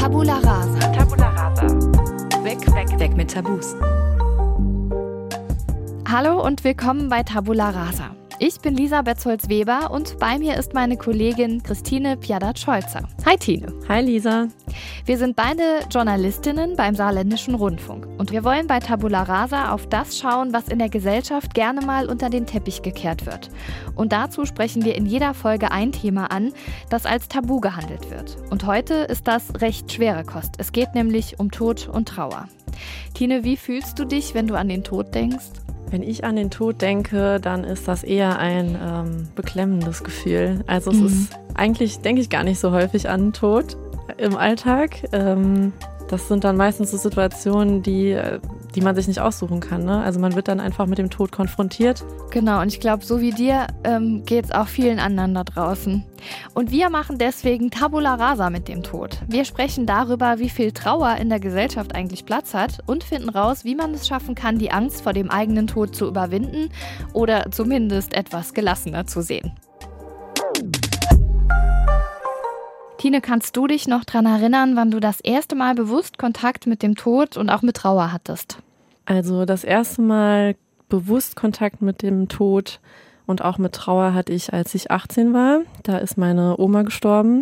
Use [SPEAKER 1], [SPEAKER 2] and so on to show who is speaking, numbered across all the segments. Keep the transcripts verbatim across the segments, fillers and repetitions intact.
[SPEAKER 1] Tabula Rasa.
[SPEAKER 2] Tabula Rasa. Weg, weg, weg mit Tabus.
[SPEAKER 1] Hallo und willkommen bei Tabula Rasa. Ich bin Lisa Betzold-Weber und bei mir ist meine Kollegin Christine Piadat-Scholzer. Hi Tine.
[SPEAKER 3] Hi Lisa.
[SPEAKER 1] Wir sind beide Journalistinnen beim Saarländischen Rundfunk und wir wollen bei Tabula Rasa auf das schauen, was in der Gesellschaft gerne mal unter den Teppich gekehrt wird. Und dazu sprechen wir in jeder Folge ein Thema an, das als Tabu gehandelt wird. Und heute ist das recht schwere Kost. Es geht nämlich um Tod und Trauer. Tine, wie fühlst du dich, wenn du an den Tod denkst?
[SPEAKER 3] Wenn ich an den Tod denke, dann ist das eher ein ähm, beklemmendes Gefühl. Also es mhm. ist eigentlich, denke ich gar nicht so häufig an den Tod im Alltag. Ähm, das sind dann meistens so Situationen, die, die man sich nicht aussuchen kann. Ne? Also man wird dann einfach mit dem Tod konfrontiert.
[SPEAKER 1] Genau, und ich glaube, so wie dir ähm, geht es auch vielen anderen da draußen. Und wir machen deswegen Tabula Rasa mit dem Tod. Wir sprechen darüber, wie viel Trauer in der Gesellschaft eigentlich Platz hat und finden raus, wie man es schaffen kann, die Angst vor dem eigenen Tod zu überwinden oder zumindest etwas gelassener zu sehen. Tine, kannst du dich noch daran erinnern, wann du das erste Mal bewusst Kontakt mit dem Tod und auch mit Trauer hattest?
[SPEAKER 3] Also das erste Mal bewusst Kontakt mit dem Tod und auch mit Trauer hatte ich, als ich achtzehn war. Da ist meine Oma gestorben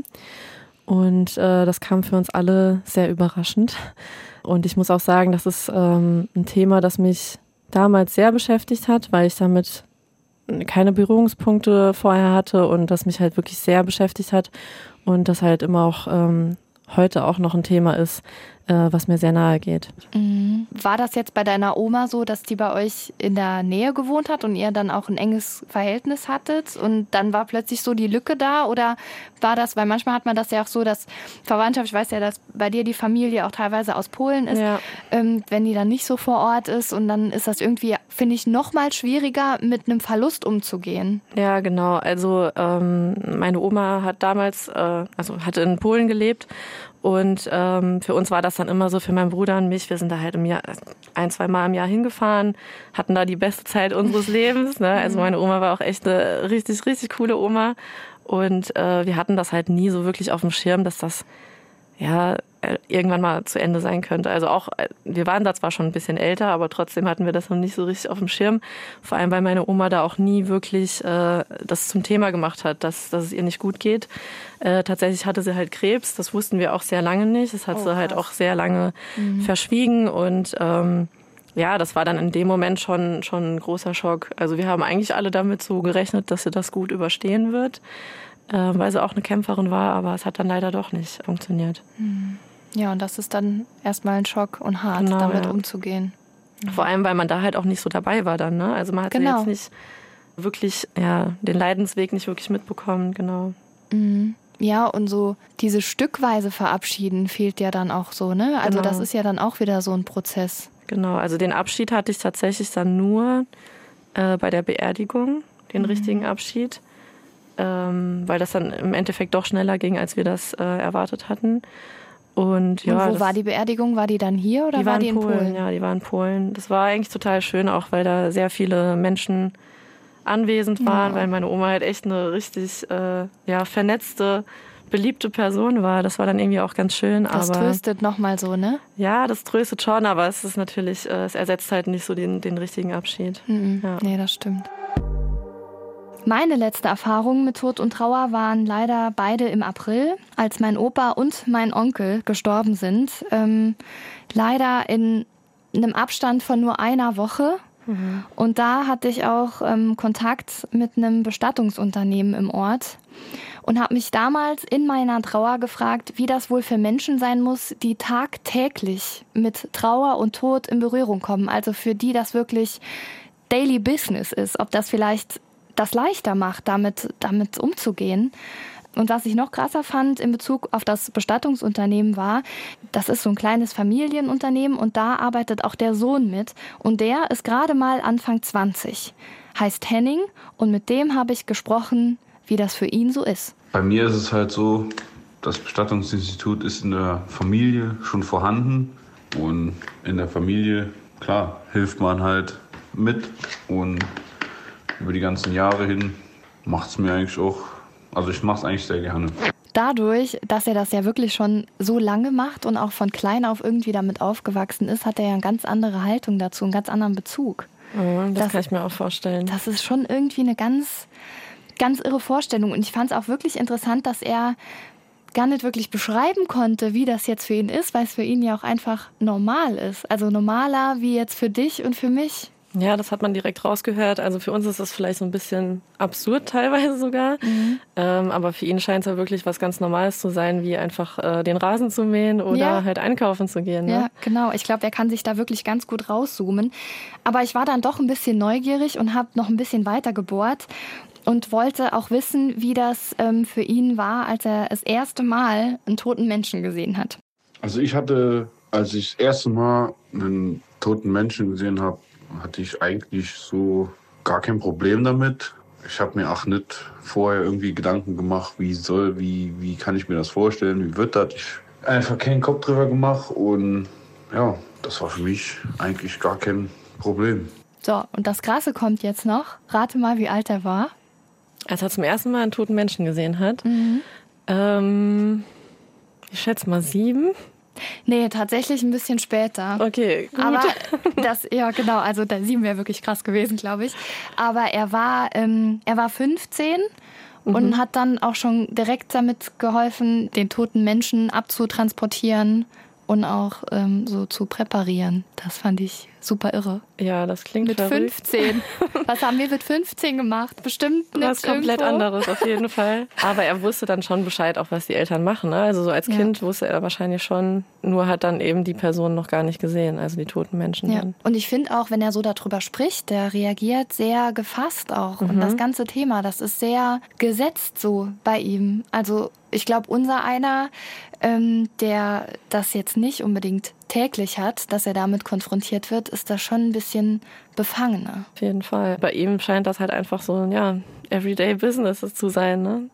[SPEAKER 3] und äh, das kam für uns alle sehr überraschend. Und ich muss auch sagen, das ist ähm, ein Thema, das mich damals sehr beschäftigt hat, weil ich damit keine Berührungspunkte vorher hatte und das mich halt wirklich sehr beschäftigt hat und das halt immer auch ähm, heute auch noch ein Thema ist, äh, was mir sehr nahe geht.
[SPEAKER 1] Mhm. War das jetzt bei deiner Oma so, dass die bei euch in der Nähe gewohnt hat und ihr dann auch ein enges Verhältnis hattet und dann war plötzlich so die Lücke da oder war das, weil manchmal hat man das ja auch so, dass Verwandtschaft, ich weiß ja, dass bei dir die Familie auch teilweise aus Polen ist,
[SPEAKER 3] ja.
[SPEAKER 1] ähm, wenn die dann nicht so vor Ort ist und dann ist das irgendwie, finde ich, noch mal schwieriger, mit einem Verlust umzugehen.
[SPEAKER 3] Ja, genau. Also ähm, meine Oma hat damals, äh, also hatte in Polen gelebt. Und ähm, für uns war das dann immer so, für meinen Bruder und mich, wir sind da halt im Jahr, ein, zwei Mal im Jahr hingefahren, hatten da die beste Zeit unseres Lebens. Ne? Also meine Oma war auch echt eine richtig, richtig coole Oma. Und äh, wir hatten das halt nie so wirklich auf dem Schirm, dass das ja irgendwann mal zu Ende sein könnte. Also auch, wir waren da zwar schon ein bisschen älter, aber trotzdem hatten wir das noch nicht so richtig auf dem Schirm. Vor allem, weil meine Oma da auch nie wirklich äh, das zum Thema gemacht hat, dass, dass es ihr nicht gut geht. Äh, tatsächlich hatte sie halt Krebs, das wussten wir auch sehr lange nicht. Das hat oh, sie halt auch sehr lange mhm. verschwiegen und ähm, ja, das war dann in dem Moment schon, schon ein großer Schock. Also wir haben eigentlich alle damit so gerechnet, dass sie das gut überstehen wird, äh, weil sie auch eine Kämpferin war, aber es hat dann leider doch nicht funktioniert.
[SPEAKER 1] Mhm. Ja, und das ist dann erstmal ein Schock und hart,
[SPEAKER 3] genau,
[SPEAKER 1] damit
[SPEAKER 3] ja.
[SPEAKER 1] umzugehen.
[SPEAKER 3] Mhm. Vor allem, weil man da halt auch nicht so dabei war dann, ne? Also man hat
[SPEAKER 1] genau.
[SPEAKER 3] ja jetzt nicht wirklich, ja, den Leidensweg nicht wirklich mitbekommen, genau.
[SPEAKER 1] Mhm. Ja, und so diese stückweise Verabschieden fehlt ja dann auch so, ne? Also
[SPEAKER 3] genau.
[SPEAKER 1] das ist ja dann auch wieder so ein Prozess.
[SPEAKER 3] Genau, also den Abschied hatte ich tatsächlich dann nur äh, bei der Beerdigung, den mhm. richtigen Abschied. Ähm, weil das dann im Endeffekt doch schneller ging, als wir das äh, erwartet hatten. Und, ja,
[SPEAKER 1] und wo
[SPEAKER 3] das,
[SPEAKER 1] war die Beerdigung? War die dann hier oder
[SPEAKER 3] die
[SPEAKER 1] war
[SPEAKER 3] war
[SPEAKER 1] die in Polen?
[SPEAKER 3] Polen? Ja, die war in Polen. Das war eigentlich total schön, auch weil da sehr viele Menschen anwesend waren, ja. weil meine Oma halt echt eine richtig äh, ja, vernetzte, beliebte Person war. Das war dann irgendwie auch ganz schön.
[SPEAKER 1] Das
[SPEAKER 3] aber,
[SPEAKER 1] tröstet nochmal so, ne?
[SPEAKER 3] Ja, das tröstet schon, aber es ist natürlich, äh, es ersetzt halt nicht so den, den richtigen Abschied.
[SPEAKER 1] Mhm.
[SPEAKER 3] Ja.
[SPEAKER 1] Nee, das stimmt. Meine letzte Erfahrung mit Tod und Trauer waren leider beide im April, als mein Opa und mein Onkel gestorben sind. Ähm, leider in einem Abstand von nur einer Woche. Mhm. Und da hatte ich auch ähm, Kontakt mit einem Bestattungsunternehmen im Ort und habe mich damals in meiner Trauer gefragt, wie das wohl für Menschen sein muss, die tagtäglich mit Trauer und Tod in Berührung kommen. Also für die das wirklich Daily Business ist, ob das vielleicht das leichter macht, damit, damit umzugehen. Und was ich noch krasser fand in Bezug auf das Bestattungsunternehmen war, das ist so ein kleines Familienunternehmen und da arbeitet auch der Sohn mit. Und der ist gerade mal Anfang zwanzig, heißt Henning und mit dem habe ich gesprochen, wie das für ihn so ist.
[SPEAKER 4] Bei mir ist es halt so, das Bestattungsinstitut ist in der Familie schon vorhanden und in der Familie, klar, hilft man halt mit und über die ganzen Jahre hin macht es mir eigentlich auch, also ich mache es eigentlich sehr gerne.
[SPEAKER 1] dadurch, dass er das ja wirklich schon so lange macht und auch von klein auf irgendwie damit aufgewachsen ist, hat er ja eine ganz andere Haltung dazu, einen ganz anderen Bezug.
[SPEAKER 3] Oh, das, das kann ich mir auch vorstellen.
[SPEAKER 1] Das ist schon irgendwie eine ganz, ganz irre Vorstellung. Und ich fand es auch wirklich interessant, dass er gar nicht wirklich beschreiben konnte, wie das jetzt für ihn ist, weil es für ihn ja auch einfach normal ist. Also normaler wie jetzt für dich und für mich.
[SPEAKER 3] Ja, das hat man direkt rausgehört. Also für uns ist das vielleicht so ein bisschen absurd teilweise sogar. Mhm. Ähm, aber für ihn scheint es ja wirklich was ganz Normales zu sein, wie einfach äh, den Rasen zu mähen oder ja. halt einkaufen zu gehen. Ne?
[SPEAKER 1] Ja, genau. Ich glaube, er kann sich da wirklich ganz gut rauszoomen. Aber ich war dann doch ein bisschen neugierig und habe noch ein bisschen weiter gebohrt und wollte auch wissen, wie das ähm, für ihn war, als er das erste Mal einen toten Menschen gesehen hat.
[SPEAKER 4] Also ich hatte, als ich das erste Mal einen toten Menschen gesehen habe, hatte ich eigentlich so gar kein Problem damit. Ich habe mir auch nicht vorher irgendwie Gedanken gemacht, wie soll, wie, wie kann ich mir das vorstellen, wie wird das. Ich habe einfach keinen Kopf drüber gemacht und ja, das war für mich eigentlich gar kein Problem.
[SPEAKER 1] So, und das Krasse kommt jetzt noch. Rate mal, wie alt er war.
[SPEAKER 3] Als er zum ersten Mal einen toten Menschen gesehen hat.
[SPEAKER 1] Mhm.
[SPEAKER 3] Ähm, ich schätze mal sieben.
[SPEAKER 1] Nee, tatsächlich ein bisschen später.
[SPEAKER 3] Okay, gut.
[SPEAKER 1] Aber das, ja genau, also der sieben wäre wirklich krass gewesen, glaube ich. Aber er war, ähm, er war fünfzehn mhm. und hat dann auch schon direkt damit geholfen, den toten Menschen abzutransportieren und auch ähm, so zu präparieren. Das fand ich super irre.
[SPEAKER 3] Ja, das klingt
[SPEAKER 1] mit
[SPEAKER 3] verrückt.
[SPEAKER 1] fünfzehn. Was haben wir mit fünfzehn gemacht? Bestimmt
[SPEAKER 3] was komplett
[SPEAKER 1] irgendwo.
[SPEAKER 3] anderes auf jeden Fall. Aber er wusste dann schon Bescheid, auch was die Eltern machen. Ne? Also so als ja. Kind wusste er wahrscheinlich schon, nur hat dann eben die Person noch gar nicht gesehen, also die toten Menschen.
[SPEAKER 1] Ja.
[SPEAKER 3] Dann.
[SPEAKER 1] Und ich finde auch, wenn er so darüber spricht, der reagiert sehr gefasst auch. Mhm. Und das ganze Thema, das ist sehr gesetzt so bei ihm. Also ich glaube, unser einer, ähm, der das jetzt nicht unbedingt täglich hat, dass er damit konfrontiert wird, ist das schon ein bisschen befangener.
[SPEAKER 3] Auf jeden Fall. Bei ihm scheint das halt einfach so ein ja, Everyday Business zu sein, ne?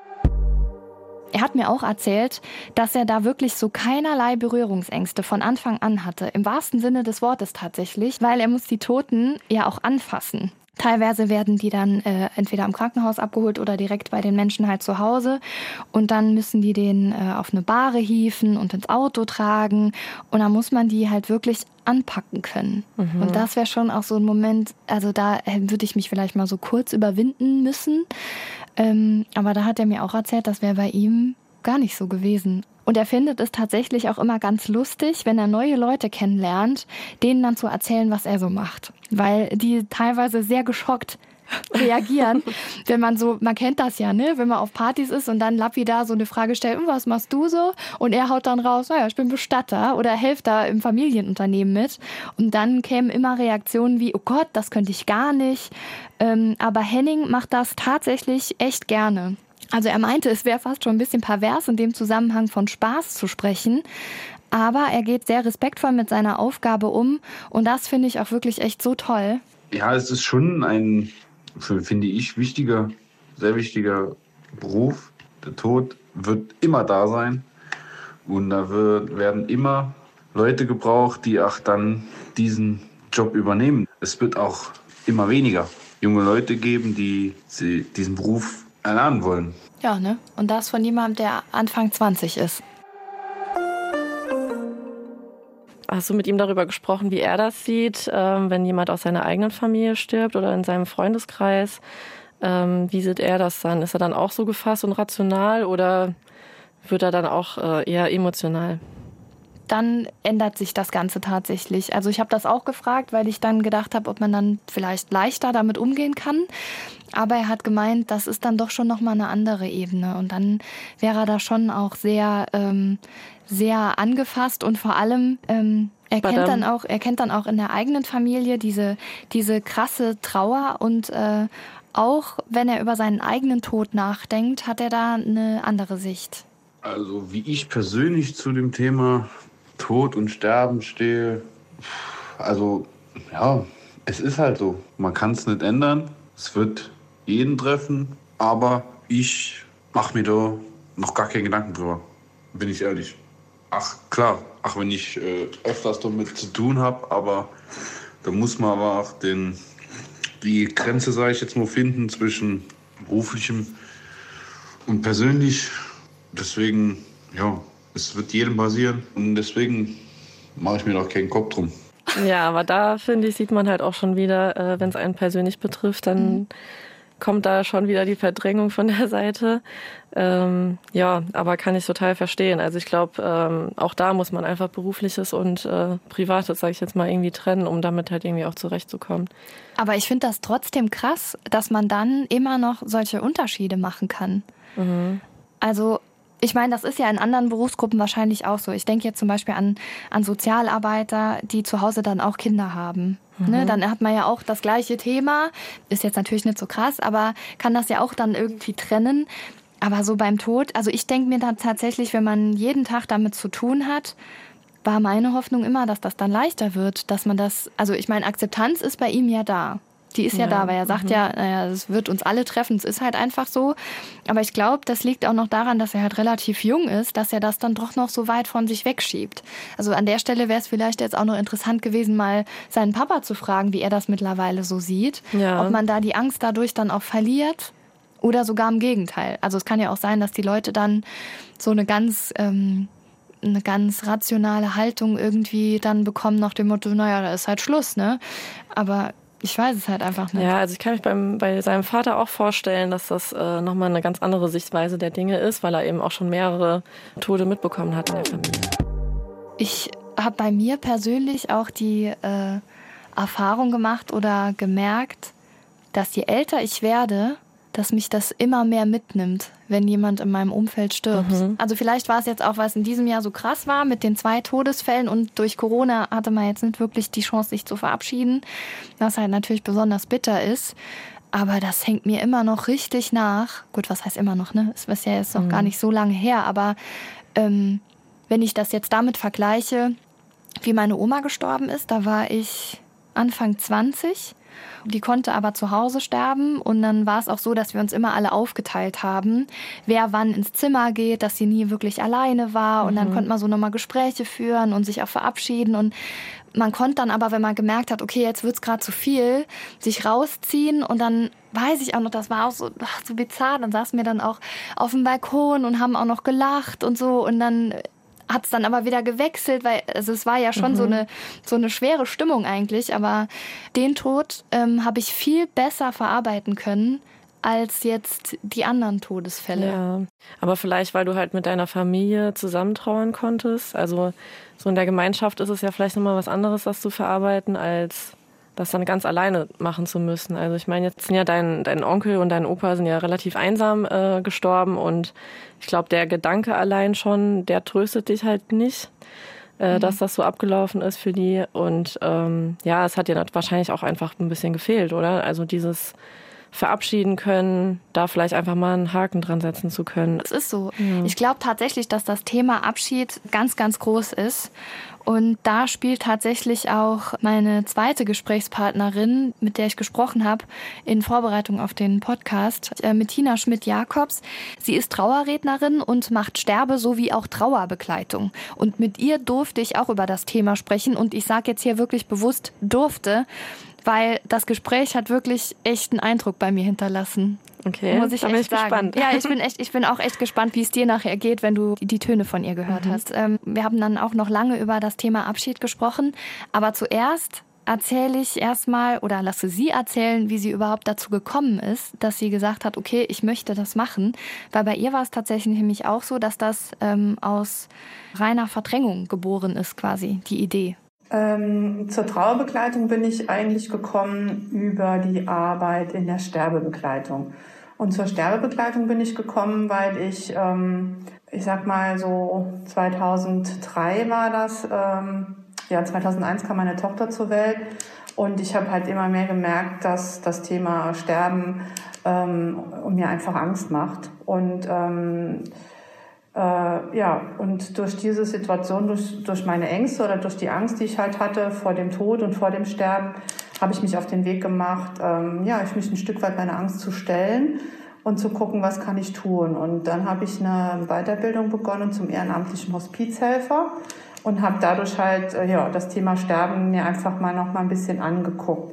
[SPEAKER 1] Er hat mir auch erzählt, dass er da wirklich so keinerlei Berührungsängste von Anfang an hatte. Im wahrsten Sinne des Wortes tatsächlich, weil er muss die Toten ja auch anfassen. Teilweise werden die dann äh, entweder im Krankenhaus abgeholt oder direkt bei den Menschen halt zu Hause. Und dann müssen die den äh, auf eine Bahre hieven und ins Auto tragen. Und dann muss man die halt wirklich anpacken können. Mhm. Und das wäre schon auch so ein Moment, also da würde ich mich vielleicht mal so kurz überwinden müssen. Ähm, aber da hat er mir auch erzählt, das wäre bei ihm gar nicht so gewesen. Und er findet es tatsächlich auch immer ganz lustig, wenn er neue Leute kennenlernt, denen dann zu erzählen, was er so macht. Weil die teilweise sehr geschockt reagieren, wenn man so, man kennt das ja, ne, wenn man auf Partys ist und dann lapidar so eine Frage stellt, was machst du so? Und er haut dann raus, naja, ich bin Bestatter oder helfe da im Familienunternehmen mit. Und dann kämen immer Reaktionen wie, oh Gott, das könnte ich gar nicht. Ähm, aber Henning macht das tatsächlich echt gerne. Also er meinte, es wäre fast schon ein bisschen pervers, in dem Zusammenhang von Spaß zu sprechen. Aber er geht sehr respektvoll mit seiner Aufgabe um. Und das finde ich auch wirklich echt so toll.
[SPEAKER 4] Ja, es ist schon ein, finde ich, wichtiger, sehr wichtiger Beruf. Der Tod wird immer da sein. Und da wird, werden immer Leute gebraucht, die auch dann diesen Job übernehmen. Es wird auch immer weniger junge Leute geben, die sie diesen Beruf erlernen wollen.
[SPEAKER 1] Ja, ne? Und das von jemandem, der Anfang zwanzig ist.
[SPEAKER 3] Hast du mit ihm darüber gesprochen, wie er das sieht, ähm, wenn jemand aus seiner eigenen Familie stirbt oder in seinem Freundeskreis? Ähm, wie sieht er das dann? Ist er dann auch so gefasst und rational oder wird er dann auch äh, eher emotional?
[SPEAKER 1] Dann ändert sich das Ganze tatsächlich. Also ich habe das auch gefragt, weil ich dann gedacht habe, ob man dann vielleicht leichter damit umgehen kann. Aber er hat gemeint, das ist dann doch schon nochmal eine andere Ebene. Und dann wäre er da schon auch sehr, ähm, sehr angefasst und vor allem ähm, er kennt dann auch, er kennt dann auch in der eigenen Familie diese, diese krasse Trauer und äh, auch wenn er über seinen eigenen Tod nachdenkt, hat er da eine andere Sicht.
[SPEAKER 4] Also wie ich persönlich zu dem Thema Tod und Sterben stehe, also ja, es ist halt so. Man kann es nicht ändern. Es wird jeden treffen, aber ich mache mir da noch gar keine Gedanken drüber, bin ich ehrlich. Ach klar, ach wenn ich äh, öfters damit zu tun habe, aber da muss man aber auch den, die Grenze, sage ich jetzt mal, finden zwischen beruflichem und persönlich. deswegen, ja, es wird jedem passieren und deswegen mache ich mir doch keinen Kopf drum.
[SPEAKER 3] Ja, aber da, finde ich, sieht man halt auch schon wieder, äh, wenn es einen persönlich betrifft, dann mhm. kommt da schon wieder die Verdrängung von der Seite. Ähm, ja, aber kann ich total verstehen. Also ich glaube, ähm, auch da muss man einfach Berufliches und äh, Privates, sage ich jetzt mal, irgendwie trennen, um damit halt irgendwie auch zurechtzukommen.
[SPEAKER 1] Aber ich finde das trotzdem krass, dass man dann immer noch solche Unterschiede machen kann. Mhm. Also ich meine, das ist ja in anderen Berufsgruppen wahrscheinlich auch so. Ich denke jetzt zum Beispiel an, an Sozialarbeiter, die zu Hause dann auch Kinder haben. Mhm. Ne, dann hat man ja auch das gleiche Thema. Ist jetzt natürlich nicht so krass, aber kann das ja auch dann irgendwie trennen. Aber so beim Tod, also ich denke mir dann tatsächlich, wenn man jeden Tag damit zu tun hat, war meine Hoffnung immer, dass das dann leichter wird. Dass man das, also ich meine, Akzeptanz ist bei ihm ja da. Die ist ja, ja da, weil er sagt mhm. ja, naja, es wird uns alle treffen, es ist halt einfach so. Aber ich glaube, das liegt auch noch daran, dass er halt relativ jung ist, dass er das dann doch noch so weit von sich wegschiebt. Also an der Stelle wäre es vielleicht jetzt auch noch interessant gewesen, mal seinen Papa zu fragen, wie er das mittlerweile so sieht. Ja. Ob man da die Angst dadurch dann auch verliert oder sogar im Gegenteil. Also es kann ja auch sein, dass die Leute dann so eine ganz... Ähm, eine ganz rationale Haltung irgendwie dann bekommen nach dem Motto, naja, da ist halt Schluss, ne? Aber ich weiß es halt einfach nicht.
[SPEAKER 3] Ja, also ich kann mich beim, bei seinem Vater auch vorstellen, dass das äh, nochmal eine ganz andere Sichtweise der Dinge ist, weil er eben auch schon mehrere Tode mitbekommen hat in der Familie.
[SPEAKER 1] Ich habe bei mir persönlich auch die äh, Erfahrung gemacht oder gemerkt, dass je älter ich werde, dass mich das immer mehr mitnimmt, wenn jemand in meinem Umfeld stirbt. Mhm. Also vielleicht war es jetzt auch, was in diesem Jahr so krass war mit den zwei Todesfällen und durch Corona hatte man jetzt nicht wirklich die Chance, sich zu verabschieden, was halt natürlich besonders bitter ist. Aber das hängt mir immer noch richtig nach. Gut, was heißt immer noch, ne? Es ist ja jetzt noch mhm. gar nicht so lange her, aber ähm, wenn ich das jetzt damit vergleiche, wie meine Oma gestorben ist, da war ich Anfang zwanzig. Die konnte aber zu Hause sterben und dann war es auch so, dass wir uns immer alle aufgeteilt haben, wer wann ins Zimmer geht, dass sie nie wirklich alleine war und mhm. dann konnte man so nochmal Gespräche führen und sich auch verabschieden und man konnte dann aber, wenn man gemerkt hat, okay, jetzt wird's gerade zu viel, sich rausziehen und dann weiß ich auch noch, das war auch so, ach, so bizarr, dann saßen wir dann auch auf dem Balkon und haben auch noch gelacht und so und dann hat es dann aber wieder gewechselt, weil also es war ja schon mhm. so eine so eine schwere Stimmung eigentlich, aber den Tod ähm, habe ich viel besser verarbeiten können als jetzt die anderen Todesfälle.
[SPEAKER 3] Ja, aber vielleicht, weil du halt mit deiner Familie zusammentrauern konntest, also so in der Gemeinschaft ist es ja vielleicht nochmal was anderes, das zu verarbeiten, als das dann ganz alleine machen zu müssen. Also ich meine, jetzt sind ja dein, dein Onkel und dein Opa sind ja relativ einsam äh, gestorben und ich glaube, der Gedanke allein schon, der tröstet dich halt nicht, äh, mhm. dass das so abgelaufen ist für die. Und ähm, ja, es hat dir wahrscheinlich auch einfach ein bisschen gefehlt, oder? Also dieses verabschieden können, da vielleicht einfach mal einen Haken dran setzen zu können.
[SPEAKER 1] Es ist so. Ja. Ich glaube tatsächlich, dass das Thema Abschied ganz, ganz groß ist. Und da spielt tatsächlich auch meine zweite Gesprächspartnerin, mit der ich gesprochen habe, in Vorbereitung auf den Podcast, mit Tina Schmidt-Jakobs. Sie ist Trauerrednerin und macht Sterbe- sowie auch Trauerbegleitung. Und mit ihr durfte ich auch über das Thema sprechen. Und ich sage jetzt hier wirklich bewusst durfte, weil das Gespräch hat wirklich echt einen Eindruck bei mir hinterlassen.
[SPEAKER 3] Okay, muss ich da bin ich sagen. gespannt.
[SPEAKER 1] Ja, ich bin echt, ich bin auch echt gespannt, wie es dir nachher geht, wenn du die Töne von ihr gehört mhm. hast. Ähm, wir haben dann auch noch lange über das Thema Abschied gesprochen. Aber zuerst erzähle ich erstmal oder lasse sie erzählen, wie sie überhaupt dazu gekommen ist, dass sie gesagt hat, okay, ich möchte das machen. Weil bei ihr war es tatsächlich nämlich auch so, dass das ähm, aus reiner Verdrängung geboren ist, quasi, die Idee.
[SPEAKER 5] Ähm, zur Trauerbegleitung bin ich eigentlich gekommen über die Arbeit in der Sterbebegleitung. Und zur Sterbebegleitung bin ich gekommen, weil ich, ähm, ich sag mal so zweitausenddrei war das, ähm, ja zweitausendeins kam meine Tochter zur Welt und ich habe halt immer mehr gemerkt, dass das Thema Sterben ähm, mir einfach Angst macht. Und ähm, Äh, ja, und durch diese Situation, durch, durch meine Ängste oder durch die Angst, die ich halt hatte vor dem Tod und vor dem Sterben, habe ich mich auf den Weg gemacht, ähm, ja, ich mich ein Stück weit meiner Angst zu stellen und zu gucken, was kann ich tun. Und dann habe ich eine Weiterbildung begonnen zum ehrenamtlichen Hospizhelfer und habe dadurch halt äh, ja, das Thema Sterben mir einfach mal noch mal ein bisschen angeguckt.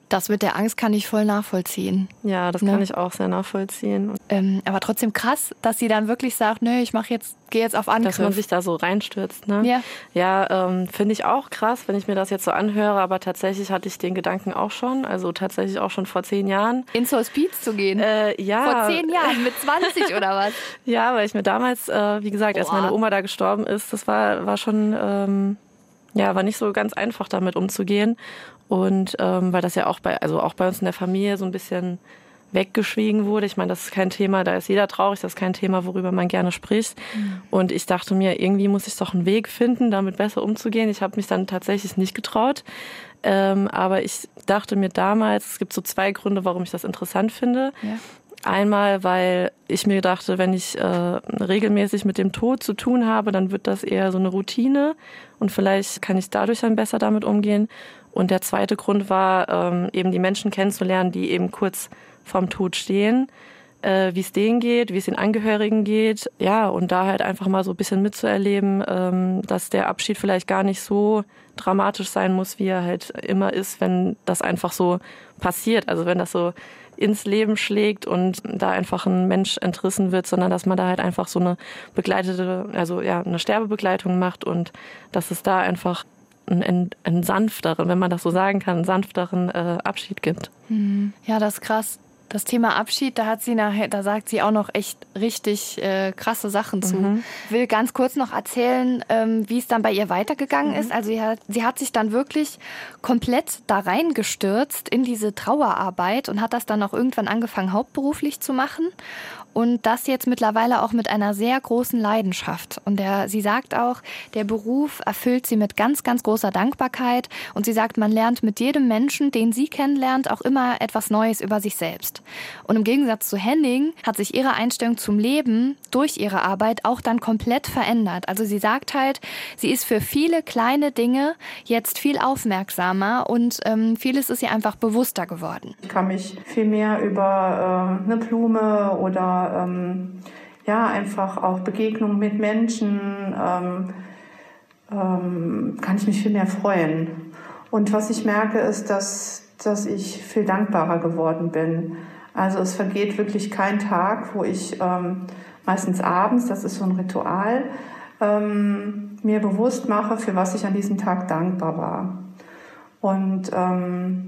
[SPEAKER 1] Das mit der Angst kann ich voll nachvollziehen.
[SPEAKER 3] Ja, das
[SPEAKER 1] ne?
[SPEAKER 3] kann ich auch sehr nachvollziehen.
[SPEAKER 1] Ähm, aber trotzdem krass, dass sie dann wirklich sagt, nö, ich mach jetzt, gehe jetzt auf Angriff.
[SPEAKER 3] Dass man sich da so reinstürzt, ne?
[SPEAKER 1] Ja.
[SPEAKER 3] Ja, ähm, finde ich auch krass, wenn ich mir das jetzt so anhöre, aber tatsächlich hatte ich den Gedanken auch schon, also tatsächlich auch schon vor zehn Jahren.
[SPEAKER 1] Ins Hospiz zu gehen?
[SPEAKER 3] Äh, ja.
[SPEAKER 1] Vor zehn Jahren, mit zwanzig oder was?
[SPEAKER 3] Ja, weil ich mir damals, äh, wie gesagt, als meine Oma da gestorben ist, das war, war schon, ähm, ja, war nicht so ganz einfach damit umzugehen. Und ähm, weil das ja auch bei, also auch bei uns in der Familie so ein bisschen weggeschwiegen wurde. Ich meine, das ist kein Thema, da ist jeder traurig, das ist kein Thema, worüber man gerne spricht. Mhm. Und ich dachte mir, irgendwie muss ich doch einen Weg finden, damit besser umzugehen. Ich habe mich dann tatsächlich nicht getraut. Ähm, aber ich dachte mir damals, es gibt so zwei Gründe, warum ich das interessant finde. Ja. Einmal, weil ich mir dachte, wenn ich äh, regelmäßig mit dem Tod zu tun habe, dann wird das eher so eine Routine und vielleicht kann ich dadurch dann besser damit umgehen. Und der zweite Grund war, ähm, eben die Menschen kennenzulernen, die eben kurz vorm Tod stehen, äh, wie es denen geht, wie es den Angehörigen geht. Ja, und da halt einfach mal so ein bisschen mitzuerleben, ähm, dass der Abschied vielleicht gar nicht so dramatisch sein muss, wie er halt immer ist, wenn das einfach so passiert. Also wenn das so ins Leben schlägt und da einfach ein Mensch entrissen wird, sondern dass man da halt einfach so eine begleitete, also ja, eine Sterbebegleitung macht und dass es da einfach einen, einen sanfteren, wenn man das so sagen kann, einen sanfteren äh, Abschied gibt.
[SPEAKER 1] Ja, das ist krass. Das Thema Abschied, da hat sie nachher, da sagt sie auch noch echt richtig äh, krasse Sachen zu. Mhm. Ich will ganz kurz noch erzählen, ähm, wie es dann bei ihr weitergegangen mhm. ist. Also sie hat, sie hat sich dann wirklich komplett da reingestürzt in diese Trauerarbeit und hat das dann auch irgendwann angefangen, hauptberuflich zu machen. Und das jetzt mittlerweile auch mit einer sehr großen Leidenschaft. Und der, sie sagt auch, der Beruf erfüllt sie mit ganz, ganz großer Dankbarkeit. Und sie sagt, man lernt mit jedem Menschen, den sie kennenlernt, auch immer etwas Neues über sich selbst. Und im Gegensatz zu Henning hat sich ihre Einstellung zum Leben durch ihre Arbeit auch dann komplett verändert. Also sie sagt halt, sie ist für viele kleine Dinge jetzt viel aufmerksamer und ähm, vieles ist ihr einfach bewusster geworden.
[SPEAKER 5] Ich kann mich viel mehr über äh, eine Blume oder ähm, ja, einfach auch Begegnungen mit Menschen ähm, ähm, kann ich mich viel mehr freuen. Und was ich merke, ist, dass, dass ich viel dankbarer geworden bin. Also es vergeht wirklich kein Tag, wo ich ähm, meistens abends, das ist so ein Ritual, ähm, mir bewusst mache, für was ich an diesem Tag dankbar war. Und ähm,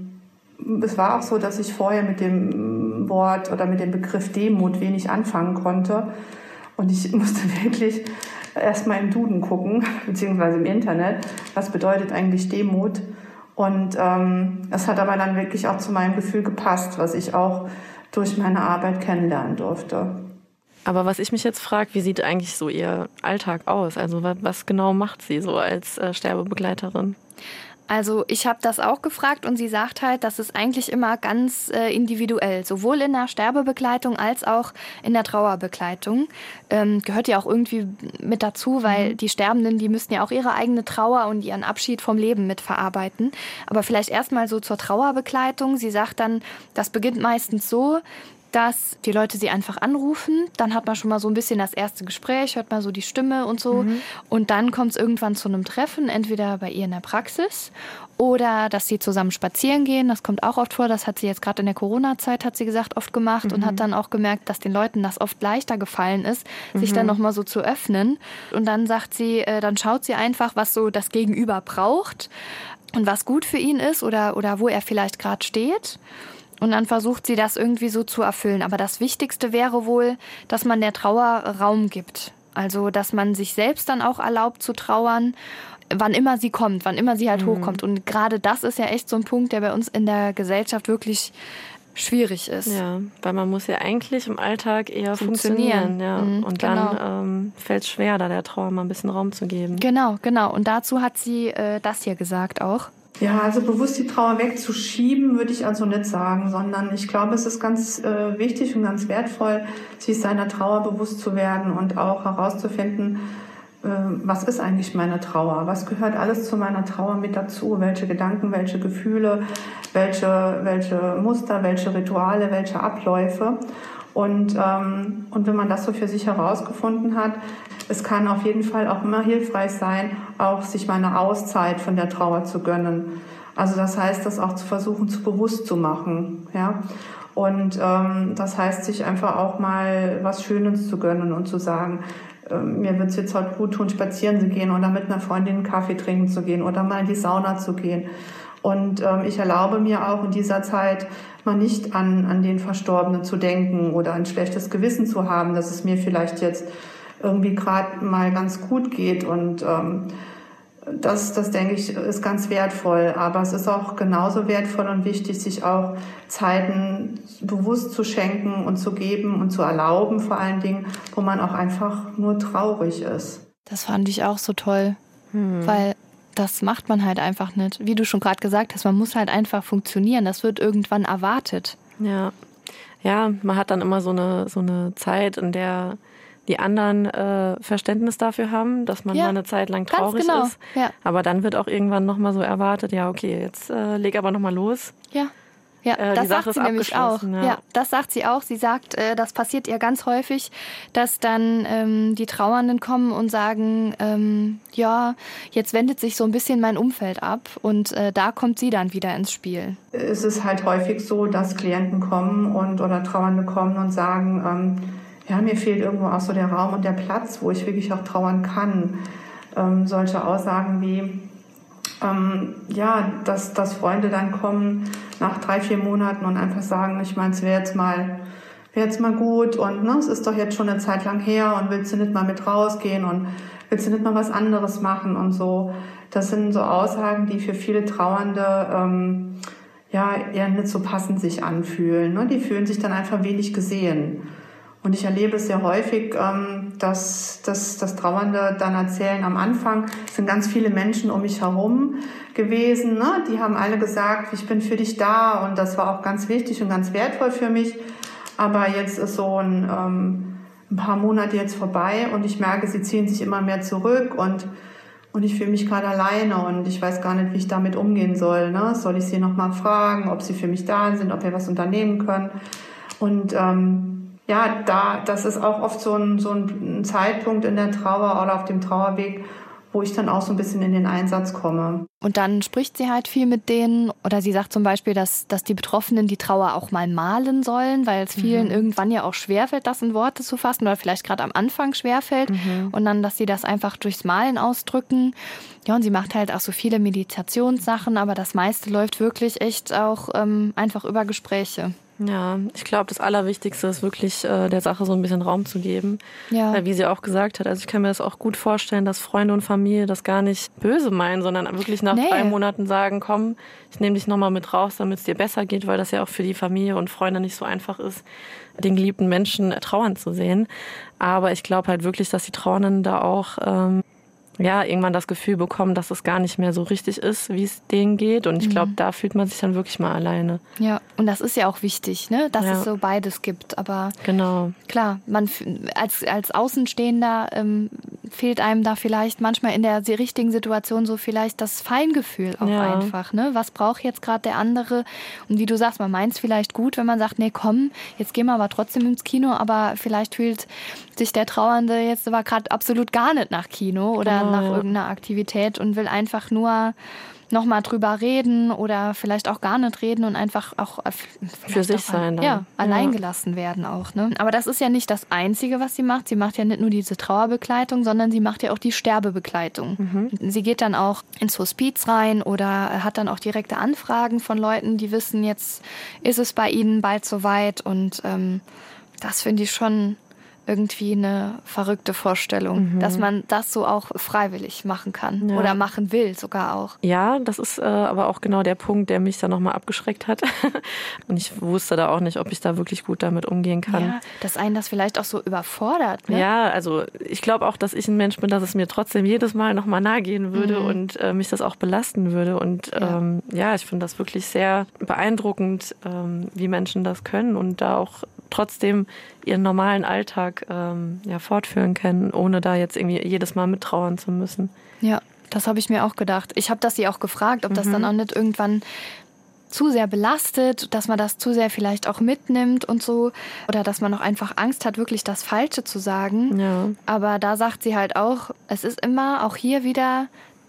[SPEAKER 5] es war auch so, dass ich vorher mit dem Wort oder mit dem Begriff Demut wenig anfangen konnte. Und ich musste wirklich erstmal im Duden gucken, beziehungsweise im Internet, was bedeutet eigentlich Demut. Und ähm, es hat aber dann wirklich auch zu meinem Gefühl gepasst, was ich auch durch meine Arbeit kennenlernen durfte.
[SPEAKER 3] Aber was ich mich jetzt frage, wie sieht eigentlich so ihr Alltag aus? Also was, was genau macht sie so als äh, Sterbebegleiterin?
[SPEAKER 1] Also ich habe das auch gefragt und sie sagt halt, das ist eigentlich immer ganz äh, individuell, sowohl in der Sterbebegleitung als auch in der Trauerbegleitung. Ähm, gehört ja auch irgendwie mit dazu, weil mhm. die Sterbenden, die müssten ja auch ihre eigene Trauer und ihren Abschied vom Leben mitverarbeiten. Aber vielleicht erstmal so zur Trauerbegleitung. Sie sagt dann, das beginnt meistens so, dass die Leute sie einfach anrufen. Dann hat man schon mal so ein bisschen das erste Gespräch, hört man so die Stimme und so. Mhm. Und dann kommt es irgendwann zu einem Treffen, entweder bei ihr in der Praxis oder dass sie zusammen spazieren gehen. Das kommt auch oft vor. Das hat sie jetzt gerade in der Corona-Zeit, hat sie gesagt, oft gemacht. Mhm. Und hat dann auch gemerkt, dass den Leuten das oft leichter gefallen ist, mhm. sich dann nochmal so zu öffnen. Und dann sagt sie, äh, dann schaut sie einfach, was so das Gegenüber braucht und was gut für ihn ist oder, oder wo er vielleicht gerade steht. Und dann versucht sie das irgendwie so zu erfüllen. Aber das Wichtigste wäre wohl, dass man der Trauer Raum gibt. Also, dass man sich selbst dann auch erlaubt zu trauern, wann immer sie kommt, wann immer sie halt mhm. hochkommt. Und gerade das ist ja echt so ein Punkt, der bei uns in der Gesellschaft wirklich schwierig ist.
[SPEAKER 3] Ja, weil man muss ja eigentlich im Alltag eher funktionieren. funktionieren ja. Mhm, und genau. dann ähm, fällt es schwer, da der Trauer mal ein bisschen Raum zu geben.
[SPEAKER 1] Genau, genau. Und dazu hat sie äh, das hier gesagt auch.
[SPEAKER 5] Ja, also bewusst die Trauer wegzuschieben, würde ich also nicht sagen, sondern ich glaube, es ist ganz äh, wichtig und ganz wertvoll, sich seiner Trauer bewusst zu werden und auch herauszufinden, äh, was ist eigentlich meine Trauer? Was gehört alles zu meiner Trauer mit dazu? Welche Gedanken, welche Gefühle, welche, welche Muster, welche Rituale, welche Abläufe? Und, ähm, und wenn man das so für sich herausgefunden hat, es kann auf jeden Fall auch immer hilfreich sein, auch sich mal eine Auszeit von der Trauer zu gönnen. Also das heißt, das auch zu versuchen, zu bewusst zu machen, ja. Und ähm, das heißt, sich einfach auch mal was Schönes zu gönnen und zu sagen, äh, mir wird es jetzt heute gut tun, spazieren zu gehen oder mit einer Freundin einen Kaffee trinken zu gehen oder mal in die Sauna zu gehen. Und ähm, ich erlaube mir auch in dieser Zeit mal nicht an, an den Verstorbenen zu denken oder ein schlechtes Gewissen zu haben, dass es mir vielleicht jetzt irgendwie gerade mal ganz gut geht. Und ähm, das, das, denke ich, ist ganz wertvoll. Aber es ist auch genauso wertvoll und wichtig, sich auch Zeiten bewusst zu schenken und zu geben und zu erlauben, vor allen Dingen, wo man auch einfach nur traurig ist.
[SPEAKER 1] Das fand ich auch so toll, hm. weil das macht man halt einfach nicht. Wie du schon gerade gesagt hast, man muss halt einfach funktionieren. Das wird irgendwann erwartet.
[SPEAKER 3] Ja, ja, man hat dann immer so eine, so eine Zeit, in der die anderen äh, Verständnis dafür haben, dass man ja, mal eine Zeit lang traurig
[SPEAKER 1] genau.
[SPEAKER 3] ist.
[SPEAKER 1] Ja.
[SPEAKER 3] Aber dann wird auch irgendwann nochmal so erwartet, ja okay, jetzt äh, leg aber nochmal los.
[SPEAKER 1] Ja. Ja,
[SPEAKER 3] äh,
[SPEAKER 1] das
[SPEAKER 3] die Sache
[SPEAKER 1] sagt sie
[SPEAKER 3] ist
[SPEAKER 1] nämlich auch.
[SPEAKER 3] Ja.
[SPEAKER 1] Ja, das sagt sie auch. Sie sagt, äh, das passiert ihr ganz häufig, dass dann ähm, die Trauernden kommen und sagen, ähm, ja, jetzt wendet sich so ein bisschen mein Umfeld ab und äh, da kommt sie dann wieder ins Spiel.
[SPEAKER 5] Es ist halt häufig so, dass Klienten kommen und oder Trauernde kommen und sagen, ähm, ja, mir fehlt irgendwo auch so der Raum und der Platz, wo ich wirklich auch trauern kann. Ähm, solche Aussagen wie, ähm, ja, dass, dass Freunde dann kommen nach drei, vier Monaten und einfach sagen, ich meine, es wäre jetzt mal, wäre jetzt mal gut und ne, es ist doch jetzt schon eine Zeit lang her und willst du nicht mal mit rausgehen und willst du nicht mal was anderes machen und so. Das sind so Aussagen, die für viele Trauernde ähm, ja eher nicht so passend sich anfühlen. Ne? Die fühlen sich dann einfach wenig gesehen. Und ich erlebe es sehr häufig, dass, dass, dass Trauernde dann erzählen, am Anfang sind ganz viele Menschen um mich herum gewesen. Ne? Die haben alle gesagt, ich bin für dich da und das war auch ganz wichtig und ganz wertvoll für mich. Aber jetzt ist so ein, ähm, ein paar Monate jetzt vorbei und ich merke, sie ziehen sich immer mehr zurück und, und ich fühle mich gerade alleine und ich weiß gar nicht, wie ich damit umgehen soll. Ne? Soll ich sie nochmal fragen, ob sie für mich da sind, ob wir was unternehmen können? Und ähm, ja, da, das ist auch oft so ein, so ein Zeitpunkt in der Trauer oder auf dem Trauerweg, wo ich dann auch so ein bisschen in den Einsatz komme.
[SPEAKER 1] Und dann spricht sie halt viel mit denen oder sie sagt zum Beispiel, dass, dass die Betroffenen die Trauer auch mal malen sollen, weil es vielen mhm. irgendwann ja auch schwerfällt, das in Worte zu fassen oder vielleicht gerade am Anfang schwerfällt mhm. und dann, dass sie das einfach durchs Malen ausdrücken. Ja, und sie macht halt auch so viele Meditationssachen, aber das meiste läuft wirklich echt auch ähm, einfach über Gespräche.
[SPEAKER 3] Ja, ich glaube, das Allerwichtigste ist wirklich, äh, der Sache so ein bisschen Raum zu geben.
[SPEAKER 1] Ja.
[SPEAKER 3] Weil, wie sie auch gesagt hat, also ich kann mir das auch gut vorstellen, dass Freunde und Familie das gar nicht böse meinen, sondern wirklich nach nee. drei Monaten sagen, komm, ich nehme dich nochmal mit raus, damit es dir besser geht, weil das ja auch für die Familie und Freunde nicht so einfach ist, den geliebten Menschen trauern zu sehen. Aber ich glaube halt wirklich, dass die Trauernden da auch ähm, ja, irgendwann das Gefühl bekommen, dass es gar nicht mehr so richtig ist, wie es denen geht. Und ich glaube, da fühlt man sich dann wirklich mal alleine.
[SPEAKER 1] Ja, und das ist ja auch wichtig, ne, dass ja. es so beides gibt. Aber
[SPEAKER 3] genau.
[SPEAKER 1] Klar, man als, als Außenstehender ähm, fehlt einem da vielleicht manchmal in der richtigen Situation so vielleicht das Feingefühl auch ja. einfach. Ne? Was braucht jetzt gerade der andere? Und wie du sagst, man meint es vielleicht gut, wenn man sagt, nee, komm, jetzt gehen wir aber trotzdem ins Kino. Aber vielleicht fühlt sich der Trauernde jetzt aber gerade absolut gar nicht nach Kino oder
[SPEAKER 3] genau,
[SPEAKER 1] nach
[SPEAKER 3] ja.
[SPEAKER 1] irgendeiner Aktivität und will einfach nur nochmal drüber reden oder vielleicht auch gar nicht reden und einfach auch
[SPEAKER 3] für sich auch sein.
[SPEAKER 1] Dann. Ja, allein gelassen werden auch. Ne? Aber das ist ja nicht das Einzige, was sie macht. Sie macht ja nicht nur diese Trauerbegleitung, sondern sie macht ja auch die Sterbebegleitung. Mhm. Sie geht dann auch ins Hospiz rein oder hat dann auch direkte Anfragen von Leuten, die wissen, jetzt ist es bei ihnen bald soweit. Und ähm, das finde ich schon irgendwie eine verrückte Vorstellung, mhm. dass man das so auch freiwillig machen kann ja. oder machen will sogar auch.
[SPEAKER 3] Ja, das ist äh, aber auch genau der Punkt, der mich da nochmal abgeschreckt hat. Und ich wusste da auch nicht, ob ich da wirklich gut damit umgehen kann.
[SPEAKER 1] Ja, dass einen das vielleicht auch so überfordert. Ne?
[SPEAKER 3] Ja, also ich glaube auch, dass ich ein Mensch bin, dass es mir trotzdem jedes Mal nochmal nahe gehen würde mhm. und äh, mich das auch belasten würde. Und ja, ähm, ja ich finde das wirklich sehr beeindruckend, ähm, wie Menschen das können und da auch trotzdem ihren normalen Alltag ähm, ja, fortführen können, ohne da jetzt irgendwie jedes Mal mittrauern zu müssen.
[SPEAKER 1] Ja, das habe ich mir auch gedacht. Ich habe das sie auch gefragt, ob mhm. das dann auch nicht irgendwann zu sehr belastet, dass man das zu sehr vielleicht auch mitnimmt und so. Oder dass man auch einfach Angst hat, wirklich das Falsche zu sagen.
[SPEAKER 3] Ja.
[SPEAKER 1] Aber da sagt sie halt auch, es ist immer auch hier wieder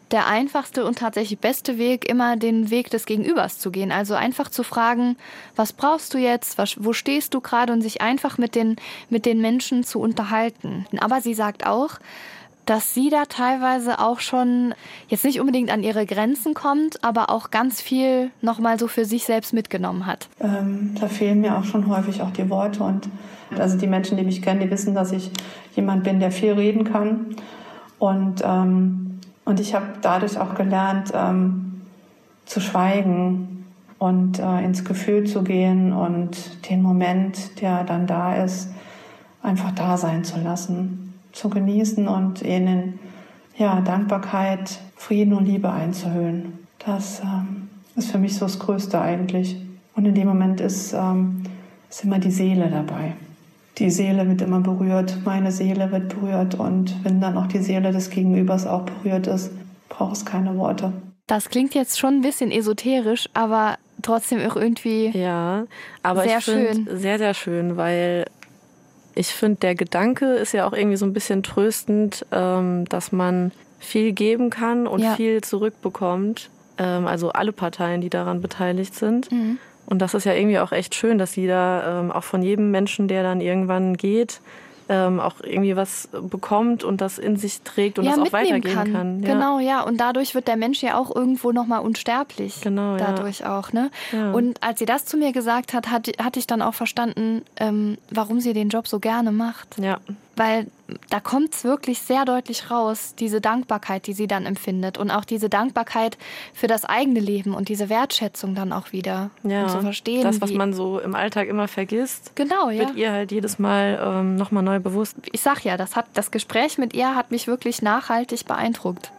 [SPEAKER 1] der einfachste und tatsächlich beste Weg, immer den Weg des Gegenübers zu gehen. Also einfach zu fragen, was brauchst du jetzt, was, wo stehst du gerade, und sich einfach mit den, mit den Menschen zu unterhalten. Aber sie sagt auch, dass sie da teilweise auch schon jetzt nicht unbedingt an ihre Grenzen kommt, aber auch ganz viel nochmal so für sich selbst mitgenommen hat.
[SPEAKER 5] Ähm, da fehlen mir auch schon häufig auch die Worte. Und also die Menschen, die mich kennen, die wissen, dass ich jemand bin, der viel reden kann. Und, ähm, und ich habe dadurch auch gelernt, ähm, zu schweigen und äh, ins Gefühl zu gehen und den Moment, der dann da ist, einfach da sein zu lassen, zu genießen und ihnen ja, Dankbarkeit, Frieden und Liebe einzuhüllen. Das ähm, ist für mich so das Größte eigentlich. Und in dem Moment ist, ähm, ist immer die Seele dabei. Die Seele wird immer berührt, meine Seele wird berührt, und wenn dann auch die Seele des Gegenübers auch berührt ist, braucht es keine Worte.
[SPEAKER 1] Das klingt jetzt schon ein bisschen esoterisch, aber trotzdem auch irgendwie
[SPEAKER 3] ja, aber
[SPEAKER 1] sehr
[SPEAKER 3] ich
[SPEAKER 1] schön.
[SPEAKER 3] Sehr, sehr schön, weil ich finde, der Gedanke ist ja auch irgendwie so ein bisschen tröstend, ähm, dass man viel geben kann und ja. viel zurückbekommt. Ähm, also alle Parteien, die daran beteiligt sind. Mhm. Und das ist ja irgendwie auch echt schön, dass sie da ähm, auch von jedem Menschen, der dann irgendwann geht, ähm, auch irgendwie was bekommt und das in sich trägt und
[SPEAKER 1] ja,
[SPEAKER 3] das auch weitergehen
[SPEAKER 1] kann.
[SPEAKER 3] kann. Ja.
[SPEAKER 1] Genau, ja. Und dadurch wird der Mensch ja auch irgendwo nochmal unsterblich.
[SPEAKER 3] Genau,
[SPEAKER 1] dadurch
[SPEAKER 3] ja.
[SPEAKER 1] auch, ne?
[SPEAKER 3] Ja.
[SPEAKER 1] Und als sie das zu mir gesagt hat, hat hatte ich dann auch verstanden, ähm, warum sie den Job so gerne macht.
[SPEAKER 3] Ja.
[SPEAKER 1] Weil da kommt es wirklich sehr deutlich raus, diese Dankbarkeit, die sie dann empfindet. Und auch diese Dankbarkeit für das eigene Leben und diese Wertschätzung dann auch wieder.
[SPEAKER 3] Ja,
[SPEAKER 1] um zu verstehen,
[SPEAKER 3] das, was man so im Alltag immer vergisst,
[SPEAKER 1] genau, ja.
[SPEAKER 3] wird ihr halt jedes Mal ähm, nochmal neu bewusst.
[SPEAKER 1] Ich sag ja, das, hat, das Gespräch mit ihr hat mich wirklich nachhaltig beeindruckt.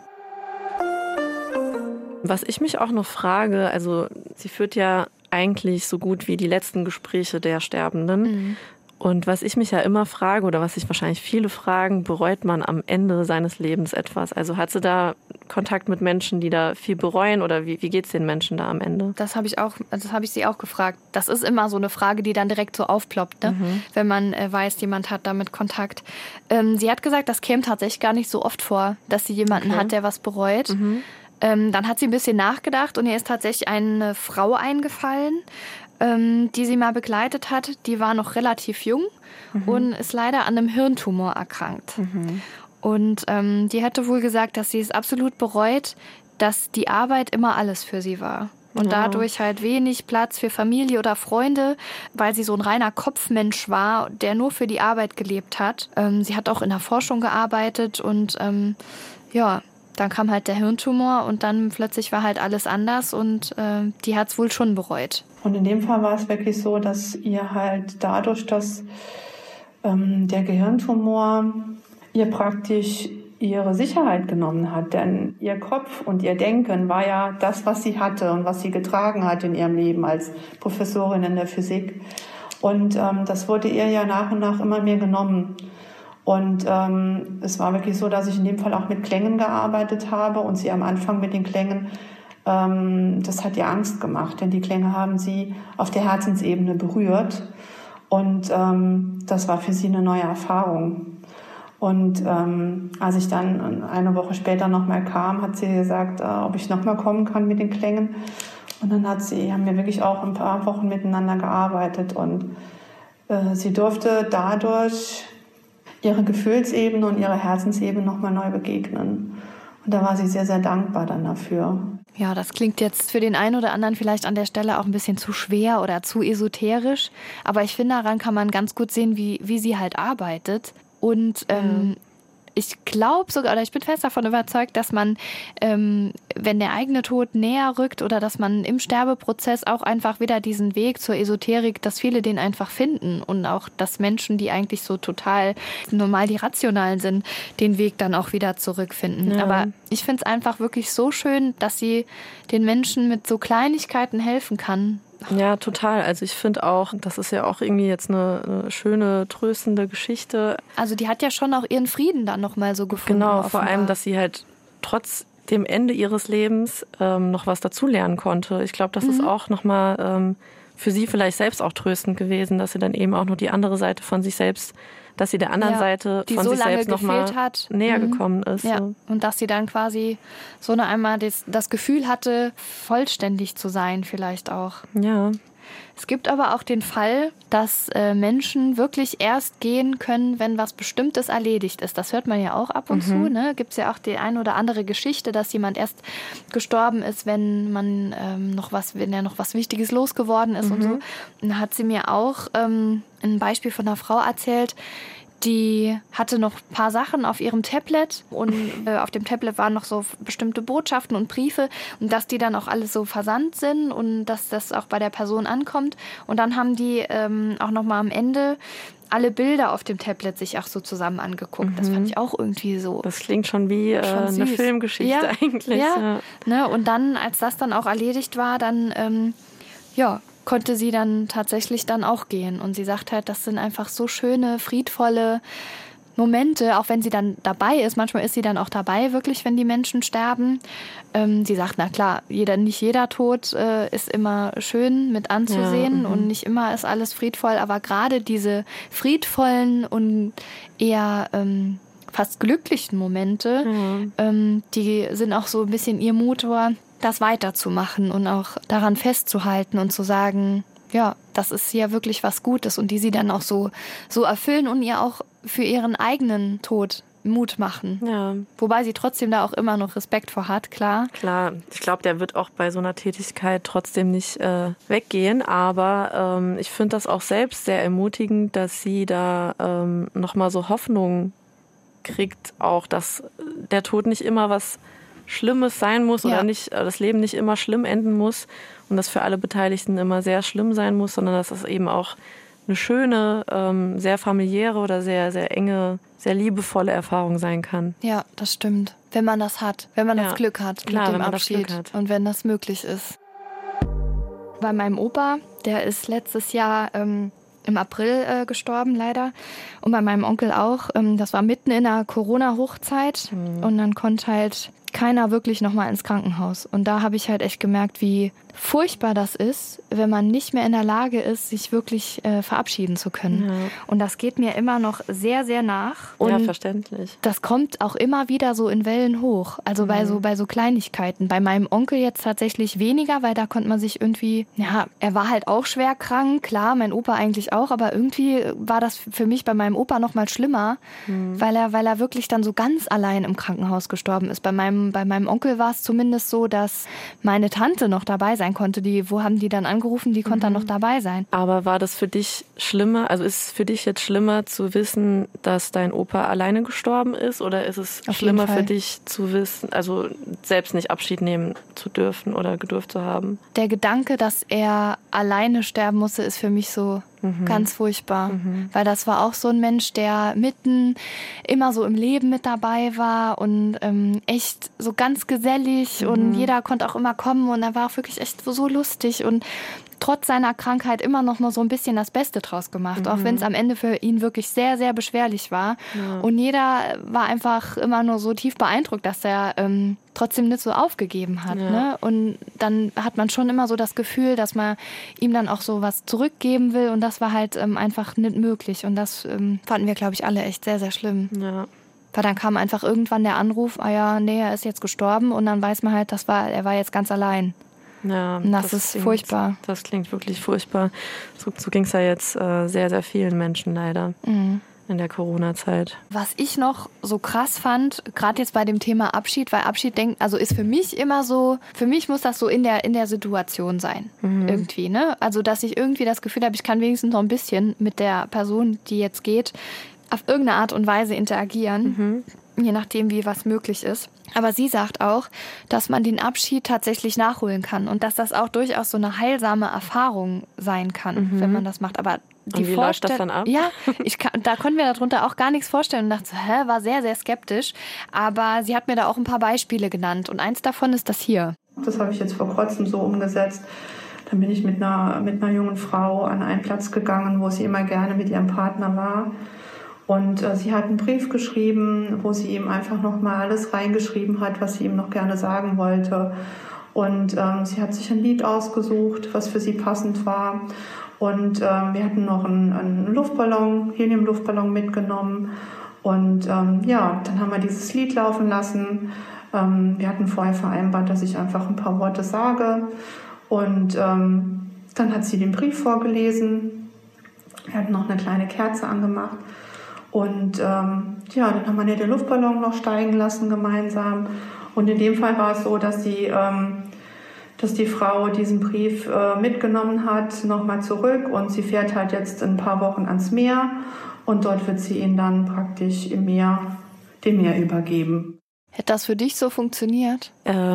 [SPEAKER 3] Was ich mich auch noch frage, also sie führt ja eigentlich so gut wie die letzten Gespräche der Sterbenden. Mhm. Und was ich mich ja immer frage, oder was sich wahrscheinlich viele fragen, bereut man am Ende seines Lebens etwas? Also hat sie da Kontakt mit Menschen, die da viel bereuen, oder wie, wie geht es den Menschen da am Ende?
[SPEAKER 1] Das habe ich auch, das habe ich sie auch gefragt. Das ist immer so eine Frage, die dann direkt so aufploppt, ne? Mhm. Wenn man äh, weiß, jemand hat damit Kontakt. Ähm, sie hat gesagt, das käme tatsächlich gar nicht so oft vor, dass sie jemanden okay. hat, der was bereut. Mhm. Ähm, dann hat sie ein bisschen nachgedacht und ihr ist tatsächlich eine Frau eingefallen, ähm, die sie mal begleitet hat. Die war noch relativ jung mhm. und ist leider an einem Hirntumor erkrankt. Mhm. Und ähm, die hätte wohl gesagt, dass sie es absolut bereut, dass die Arbeit immer alles für sie war. Und wow. dadurch halt wenig Platz für Familie oder Freunde, weil sie so ein reiner Kopfmensch war, der nur für die Arbeit gelebt hat. Ähm, sie hat auch in der Forschung gearbeitet und ähm, ja, dann kam halt der Hirntumor und dann plötzlich war halt alles anders und äh, die hat es wohl schon bereut.
[SPEAKER 5] Und in dem Fall war es wirklich so, dass ihr halt dadurch, dass ähm, der Gehirntumor ihr praktisch ihre Sicherheit genommen hat. Denn ihr Kopf und ihr Denken war ja das, was sie hatte und was sie getragen hat in ihrem Leben als Professorin in der Physik. Und ähm, das wurde ihr ja nach und nach immer mehr genommen. Und ähm, es war wirklich so, dass ich in dem Fall auch mit Klängen gearbeitet habe und sie am Anfang mit den Klängen, ähm, das hat ihr Angst gemacht, denn die Klänge haben sie auf der Herzensebene berührt. Und ähm, das war für sie eine neue Erfahrung. Und ähm, als ich dann eine Woche später nochmal kam, hat sie gesagt, äh, ob ich nochmal kommen kann mit den Klängen. Und dann hat sie, haben wir wirklich auch ein paar Wochen miteinander gearbeitet. Und äh, sie durfte dadurch ihre Gefühlsebene und ihre Herzensebene nochmal neu begegnen. Und da war sie sehr, sehr dankbar dann dafür.
[SPEAKER 1] Ja, das klingt jetzt für den einen oder anderen vielleicht an der Stelle auch ein bisschen zu schwer oder zu esoterisch. Aber ich finde, daran kann man ganz gut sehen, wie, wie sie halt arbeitet. Und ähm, ja. ich glaube sogar, oder ich bin fest davon überzeugt, dass man, ähm, wenn der eigene Tod näher rückt oder dass man im Sterbeprozess auch einfach wieder diesen Weg zur Esoterik, dass viele den einfach finden und auch, dass Menschen, die eigentlich so total normal die Rationalen sind, den Weg dann auch wieder zurückfinden. Ja. Aber ich finde es einfach wirklich so schön, dass sie den Menschen mit so Kleinigkeiten helfen kann.
[SPEAKER 3] Ja, total. Also ich finde auch, das ist ja auch irgendwie jetzt eine, eine schöne, tröstende Geschichte.
[SPEAKER 1] Also die hat ja schon auch ihren Frieden dann nochmal so gefunden.
[SPEAKER 3] Genau,
[SPEAKER 1] offenbar.
[SPEAKER 3] Vor allem, dass sie halt trotz dem Ende ihres Lebens ähm, noch was dazulernen konnte. Ich glaube, das mhm. ist auch nochmal ähm, für sie vielleicht selbst auch tröstend gewesen, dass sie dann eben auch noch die andere Seite von sich selbst dass sie der anderen
[SPEAKER 1] ja,
[SPEAKER 3] Seite
[SPEAKER 1] die
[SPEAKER 3] von
[SPEAKER 1] so
[SPEAKER 3] sich
[SPEAKER 1] lange
[SPEAKER 3] selbst nochmal näher
[SPEAKER 1] mhm.
[SPEAKER 3] gekommen ist.
[SPEAKER 1] Ja.
[SPEAKER 3] So.
[SPEAKER 1] Und dass sie dann quasi so eine einmal das, das Gefühl hatte, vollständig zu sein vielleicht auch.
[SPEAKER 3] Ja.
[SPEAKER 1] Es gibt aber auch den Fall, dass äh, Menschen wirklich erst gehen können, wenn was Bestimmtes erledigt ist. Das hört man ja auch ab und
[SPEAKER 3] Mhm.
[SPEAKER 1] zu. Ne? Gibt es ja auch die ein oder andere Geschichte, dass jemand erst gestorben ist, wenn man ähm, noch was, wenn er noch was Wichtiges losgeworden ist
[SPEAKER 3] Mhm.
[SPEAKER 1] und so. Und da hat sie mir auch ähm, ein Beispiel von einer Frau erzählt, die hatte noch ein paar Sachen auf ihrem Tablet und äh, auf dem Tablet waren noch so bestimmte Botschaften und Briefe und dass die dann auch alles so versandt sind und dass das auch bei der Person ankommt. Und dann haben die ähm, auch nochmal am Ende alle Bilder auf dem Tablet sich auch so zusammen angeguckt. Mhm. Das fand ich auch irgendwie so.
[SPEAKER 3] Das klingt schon wie äh,
[SPEAKER 1] schon
[SPEAKER 3] eine Filmgeschichte
[SPEAKER 1] ja,
[SPEAKER 3] eigentlich.
[SPEAKER 1] Ja.
[SPEAKER 3] Ja.
[SPEAKER 1] Ne, und dann, als das dann auch erledigt war, dann ähm, ja, konnte sie dann tatsächlich dann auch gehen. Und sie sagt halt, das sind einfach so schöne, friedvolle Momente, auch wenn sie dann dabei ist. Manchmal ist sie dann auch dabei, wirklich, wenn die Menschen sterben. Ähm, sie sagt, na klar, jeder, nicht jeder Tod äh, ist immer schön mit anzusehen, ja, und nicht immer ist alles friedvoll. Aber gerade diese friedvollen und eher ähm, fast glücklichen Momente, mhm. ähm, die sind auch so ein bisschen ihr Motor, das weiterzumachen und auch daran festzuhalten und zu sagen, ja, das ist ja wirklich was Gutes und die sie dann auch so, so erfüllen und ihr auch für ihren eigenen Tod Mut machen.
[SPEAKER 3] Ja.
[SPEAKER 1] Wobei sie trotzdem da auch immer noch Respekt vor hat, klar.
[SPEAKER 3] Klar, ich glaube, der wird auch bei so einer Tätigkeit trotzdem nicht äh, weggehen, aber ähm, ich finde das auch selbst sehr ermutigend, dass sie da ähm, nochmal so Hoffnung kriegt, auch, dass der Tod nicht immer was Schlimmes sein muss oder
[SPEAKER 1] ja.
[SPEAKER 3] nicht, das Leben nicht immer schlimm enden muss und das für alle Beteiligten immer sehr schlimm sein muss, sondern dass das eben auch eine schöne, ähm, sehr familiäre oder sehr, sehr enge, sehr liebevolle Erfahrung sein kann.
[SPEAKER 1] Ja, das stimmt. Wenn man das hat, wenn man
[SPEAKER 3] ja.
[SPEAKER 1] das Glück hat
[SPEAKER 3] Klar,
[SPEAKER 1] mit dem
[SPEAKER 3] wenn man
[SPEAKER 1] Abschied
[SPEAKER 3] das Glück hat.
[SPEAKER 1] Und wenn das möglich ist. Bei meinem Opa, der ist letztes Jahr ähm, im April äh, gestorben, leider. Und bei meinem Onkel auch. Ähm, das war mitten in der Corona-Hochzeit. Mhm. Und dann konnte halt keiner wirklich nochmal ins Krankenhaus. Und da habe ich halt echt gemerkt, wie furchtbar das ist, wenn man nicht mehr in der Lage ist, sich wirklich äh, verabschieden zu können. Ja. Und das geht mir immer noch sehr, sehr nach. Und
[SPEAKER 3] ja, verständlich.
[SPEAKER 1] Das kommt auch immer wieder so in Wellen hoch. Also mhm. bei so bei so Kleinigkeiten. Bei meinem Onkel jetzt tatsächlich weniger, weil da konnte man sich irgendwie, ja, er war halt auch schwer krank, klar, mein Opa eigentlich auch, aber irgendwie war das für mich bei meinem Opa noch mal schlimmer, mhm. weil er, weil er wirklich dann so ganz allein im Krankenhaus gestorben ist. Bei meinem, bei meinem Onkel war es zumindest so, dass meine Tante noch dabei sein konnte. Die, wo haben die dann angerufen? Die konnte mhm. dann noch dabei sein.
[SPEAKER 3] Aber war das für dich schlimmer? Also ist es für dich jetzt schlimmer zu wissen, dass dein Opa alleine gestorben ist? Oder ist es
[SPEAKER 1] Auf
[SPEAKER 3] schlimmer für dich zu wissen, also selbst nicht Abschied nehmen zu dürfen oder gedurft zu haben?
[SPEAKER 1] Der Gedanke, dass er alleine sterben musste, ist für mich so mhm. ganz furchtbar. Mhm. Weil das war auch so ein Mensch, der mitten immer so im Leben mit dabei war und ähm, echt so ganz gesellig mhm. und jeder konnte auch immer kommen und er war auch wirklich echt so lustig und trotz seiner Krankheit immer noch mal so ein bisschen das Beste draus gemacht, mhm. auch wenn es am Ende für ihn wirklich sehr, sehr beschwerlich war. Ja. Und jeder war einfach immer nur so tief beeindruckt, dass er ähm, trotzdem nicht so aufgegeben hat.
[SPEAKER 3] Ja.
[SPEAKER 1] Ne? Und dann hat man schon immer so das Gefühl, dass man ihm dann auch so was zurückgeben will und das war halt ähm, einfach nicht möglich. Und das ähm, fanden wir, glaube ich, alle echt sehr, sehr schlimm.
[SPEAKER 3] Ja.
[SPEAKER 1] Weil dann kam einfach irgendwann der Anruf, ah ja, nee, er ist jetzt gestorben und dann weiß man halt, das war, er war jetzt ganz allein.
[SPEAKER 3] Ja,
[SPEAKER 1] und das,
[SPEAKER 3] das
[SPEAKER 1] ist
[SPEAKER 3] klingt,
[SPEAKER 1] furchtbar.
[SPEAKER 3] Das klingt wirklich furchtbar. So, so ging es ja jetzt äh, sehr, sehr vielen Menschen leider mhm. in der Corona-Zeit.
[SPEAKER 1] Was ich noch so krass fand, gerade jetzt bei dem Thema Abschied, weil Abschied denkt, also ist für mich immer so, für mich muss das so in der, in der Situation sein, mhm. irgendwie, ne? Also, dass ich irgendwie das Gefühl habe, ich kann wenigstens noch ein bisschen mit der Person, die jetzt geht, auf irgendeine Art und Weise interagieren, mhm. je nachdem, wie was möglich ist. Aber sie sagt auch, dass man den Abschied tatsächlich nachholen kann und dass das auch durchaus so eine heilsame Erfahrung sein kann, mhm. wenn man das macht. Aber die
[SPEAKER 3] und wie läuft das dann ab?
[SPEAKER 1] Ja, ich kann, da konnten wir darunter auch gar nichts vorstellen und dachte so, hä, war sehr, sehr skeptisch. Aber sie hat mir da auch ein paar Beispiele genannt und eins davon ist das hier.
[SPEAKER 5] Das habe ich jetzt vor kurzem so umgesetzt. Dann bin ich mit einer, mit einer jungen Frau an einen Platz gegangen, wo sie immer gerne mit ihrem Partner war. Und äh, sie hat einen Brief geschrieben, wo sie ihm einfach nochmal alles reingeschrieben hat, was sie ihm noch gerne sagen wollte. Und ähm, sie hat sich ein Lied ausgesucht, was für sie passend war. Und ähm, wir hatten noch einen, einen Luftballon, Helium-Luftballon mitgenommen. Und ähm, ja, dann haben wir dieses Lied laufen lassen. Ähm, wir hatten vorher vereinbart, dass ich einfach ein paar Worte sage. Und ähm, dann hat sie den Brief vorgelesen. Wir hatten noch eine kleine Kerze angemacht. Und ähm, ja, dann haben wir den Luftballon noch steigen lassen gemeinsam. Und in dem Fall war es so, dass die, ähm, dass die Frau diesen Brief äh, mitgenommen hat, nochmal zurück. Und sie fährt halt jetzt in ein paar Wochen ans Meer. Und dort wird sie ihn dann praktisch im Meer, dem Meer übergeben.
[SPEAKER 1] Hätte das für dich so funktioniert?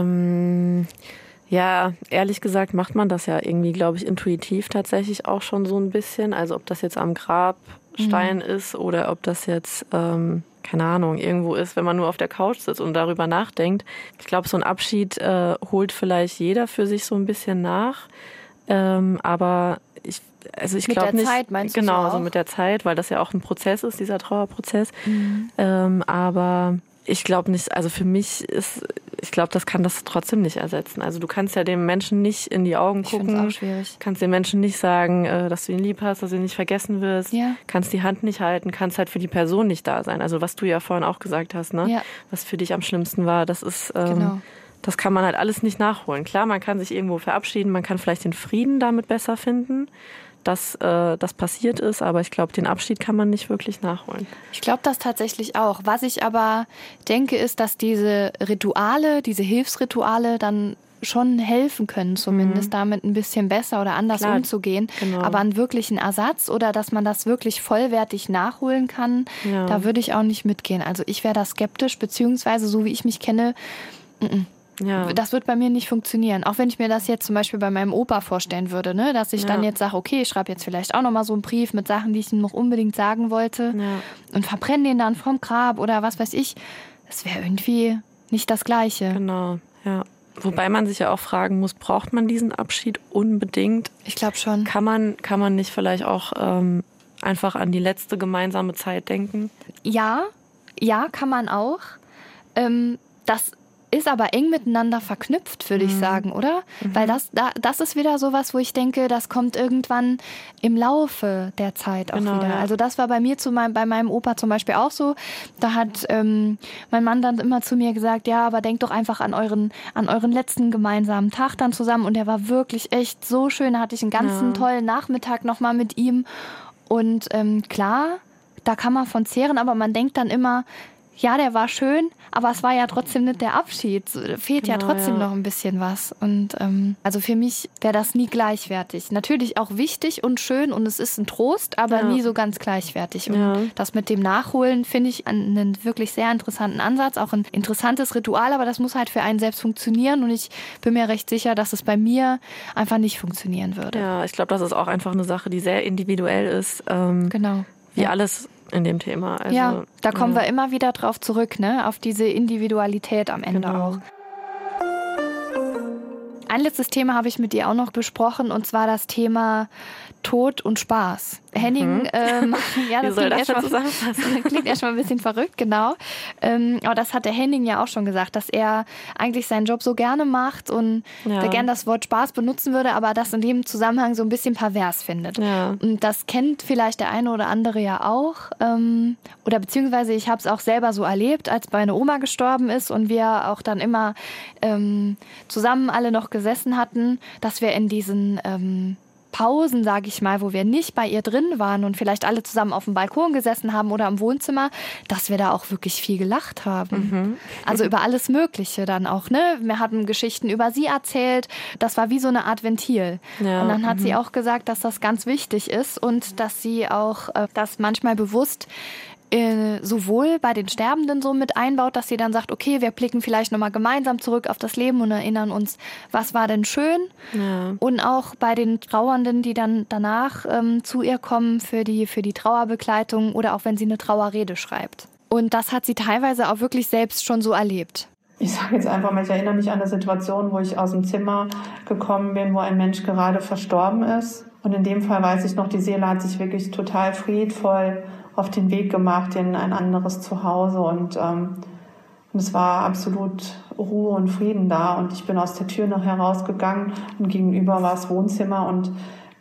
[SPEAKER 3] Ähm, ja, ehrlich gesagt macht man das ja irgendwie, glaube ich, intuitiv tatsächlich auch schon so ein bisschen. Also ob das jetzt am Grabstein mhm. ist oder ob das jetzt, ähm, keine Ahnung, irgendwo ist, wenn man nur auf der Couch sitzt und darüber nachdenkt. Ich glaube, so ein Abschied äh, holt vielleicht jeder für sich so ein bisschen nach. Ähm, aber ich Also ich glaube nicht.
[SPEAKER 1] Mit der Zeit meinst du?
[SPEAKER 3] Genau,
[SPEAKER 1] so
[SPEAKER 3] so mit der Zeit, weil das ja auch ein Prozess ist, dieser Trauerprozess. Mhm. Ähm, aber ich glaube nicht, also für mich ist, ich glaube, das kann das trotzdem nicht ersetzen. Also du kannst ja dem Menschen nicht in die Augen gucken.
[SPEAKER 1] Ich finde es auch schwierig.
[SPEAKER 3] Kannst dem Menschen nicht sagen, äh, dass du ihn lieb hast, dass du ihn nicht vergessen wirst.
[SPEAKER 1] Ja.
[SPEAKER 3] Kannst die Hand nicht halten, kannst halt für die Person nicht da sein. Also was du ja vorhin auch gesagt hast, ne?
[SPEAKER 1] Ja.
[SPEAKER 3] Was für dich am schlimmsten war, das ist, ähm,
[SPEAKER 1] genau.
[SPEAKER 3] das kann man halt alles nicht nachholen. Klar, man kann sich irgendwo verabschieden, man kann vielleicht den Frieden damit besser finden, dass äh, das passiert ist, aber ich glaube, den Abschied kann man nicht wirklich nachholen.
[SPEAKER 1] Ich glaube das tatsächlich auch. Was ich aber denke, ist, dass diese Rituale, diese Hilfsrituale dann schon helfen können, zumindest mhm. damit ein bisschen besser oder anders Klar, umzugehen. Genau. Aber einen wirklichen Ersatz oder dass man das wirklich vollwertig nachholen kann, ja. da würde ich auch nicht mitgehen. Also ich wäre da skeptisch, beziehungsweise so wie ich mich kenne, n-n. Ja. Das wird bei mir nicht funktionieren. Auch wenn ich mir das jetzt zum Beispiel bei meinem Opa vorstellen würde, ne? Dass ich ja. dann jetzt sage, okay, ich schreibe jetzt vielleicht auch nochmal so einen Brief mit Sachen, die ich ihm noch unbedingt sagen wollte ja. und verbrenne den dann vom Grab oder was weiß ich. Das wäre irgendwie nicht das Gleiche.
[SPEAKER 3] Genau, ja. Wobei man sich ja auch fragen muss, braucht man diesen Abschied unbedingt?
[SPEAKER 1] Ich glaube schon.
[SPEAKER 3] Kann man, kann man nicht vielleicht auch ähm, einfach an die letzte gemeinsame Zeit denken?
[SPEAKER 1] Ja, ja, kann man auch. Ähm, das ist aber eng miteinander verknüpft, würde mhm. ich sagen, oder? Mhm. Weil das, da, das ist wieder sowas, wo ich denke, das kommt irgendwann im Laufe der Zeit auch
[SPEAKER 3] genau,
[SPEAKER 1] wieder.
[SPEAKER 3] Ja.
[SPEAKER 1] Also das war bei mir, zu meinem, bei meinem Opa zum Beispiel auch so. Da hat ähm, mein Mann dann immer zu mir gesagt, ja, aber denkt doch einfach an euren, an euren letzten gemeinsamen Tag dann zusammen. Und der war wirklich echt so schön. Da hatte ich einen ganzen ja. tollen Nachmittag nochmal mit ihm. Und ähm, klar, da kann man von zehren, aber man denkt dann immer, ja, der war schön, aber es war ja trotzdem nicht der Abschied. Fehlt genau, ja trotzdem ja. noch ein bisschen was. Und ähm, also für mich wäre das nie gleichwertig. Natürlich auch wichtig und schön und es ist ein Trost, aber ja. nie so ganz gleichwertig. Und ja. das mit dem Nachholen finde ich einen wirklich sehr interessanten Ansatz, auch ein interessantes Ritual, aber das muss halt für einen selbst funktionieren und ich bin mir recht sicher, dass es bei mir einfach nicht funktionieren würde.
[SPEAKER 3] Ja, ich glaube, das ist auch einfach eine Sache, die sehr individuell ist. Ähm,
[SPEAKER 1] genau.
[SPEAKER 3] Wie
[SPEAKER 1] ja.
[SPEAKER 3] alles in dem Thema. Also,
[SPEAKER 1] ja, da kommen
[SPEAKER 3] ja.
[SPEAKER 1] wir immer wieder drauf zurück, ne? Auf diese Individualität am Ende
[SPEAKER 3] genau.
[SPEAKER 1] auch. Ein letztes Thema habe ich mit dir auch noch besprochen und zwar das Thema Tod und Spaß. Henning,
[SPEAKER 3] mhm.
[SPEAKER 1] ähm, ja, das,
[SPEAKER 3] Wie soll
[SPEAKER 1] klingt,
[SPEAKER 3] das
[SPEAKER 1] erstmal, klingt erstmal ein bisschen verrückt, genau. Ähm, aber das hat der Henning ja auch schon gesagt, dass er eigentlich seinen Job so gerne macht und ja. der gerne das Wort Spaß benutzen würde, aber das in dem Zusammenhang so ein bisschen pervers findet.
[SPEAKER 3] Ja.
[SPEAKER 1] Und das kennt vielleicht der eine oder andere ja auch. Ähm, oder beziehungsweise ich habe es auch selber so erlebt, als meine Oma gestorben ist und wir auch dann immer ähm, zusammen alle noch gesessen hatten, dass wir in diesen ähm, Pausen, sage ich mal, wo wir nicht bei ihr drin waren und vielleicht alle zusammen auf dem Balkon gesessen haben oder im Wohnzimmer, dass wir da auch wirklich viel gelacht haben. Mhm. Also über alles Mögliche dann auch, ne? Wir haben Geschichten über sie erzählt. Das war wie so eine Art Ventil. Ja, und dann hat mhm. sie auch gesagt, dass das ganz wichtig ist und dass sie auch äh, das manchmal bewusst Äh, sowohl bei den Sterbenden so mit einbaut, dass sie dann sagt, okay, wir blicken vielleicht nochmal gemeinsam zurück auf das Leben und erinnern uns, was war denn schön? Ja. Und auch bei den Trauernden, die dann danach ähm, zu ihr kommen für die, für die Trauerbegleitung oder auch wenn sie eine Trauerrede schreibt. Und das hat sie teilweise auch wirklich selbst schon so erlebt.
[SPEAKER 5] Ich sage jetzt einfach mal, ich erinnere mich an eine Situation, wo ich aus dem Zimmer gekommen bin, wo ein Mensch gerade verstorben ist. Und in dem Fall weiß ich noch, die Seele hat sich wirklich total friedvoll auf den Weg gemacht in ein anderes Zuhause und, ähm, und es war absolut Ruhe und Frieden da und ich bin aus der Tür noch herausgegangen und gegenüber war das Wohnzimmer und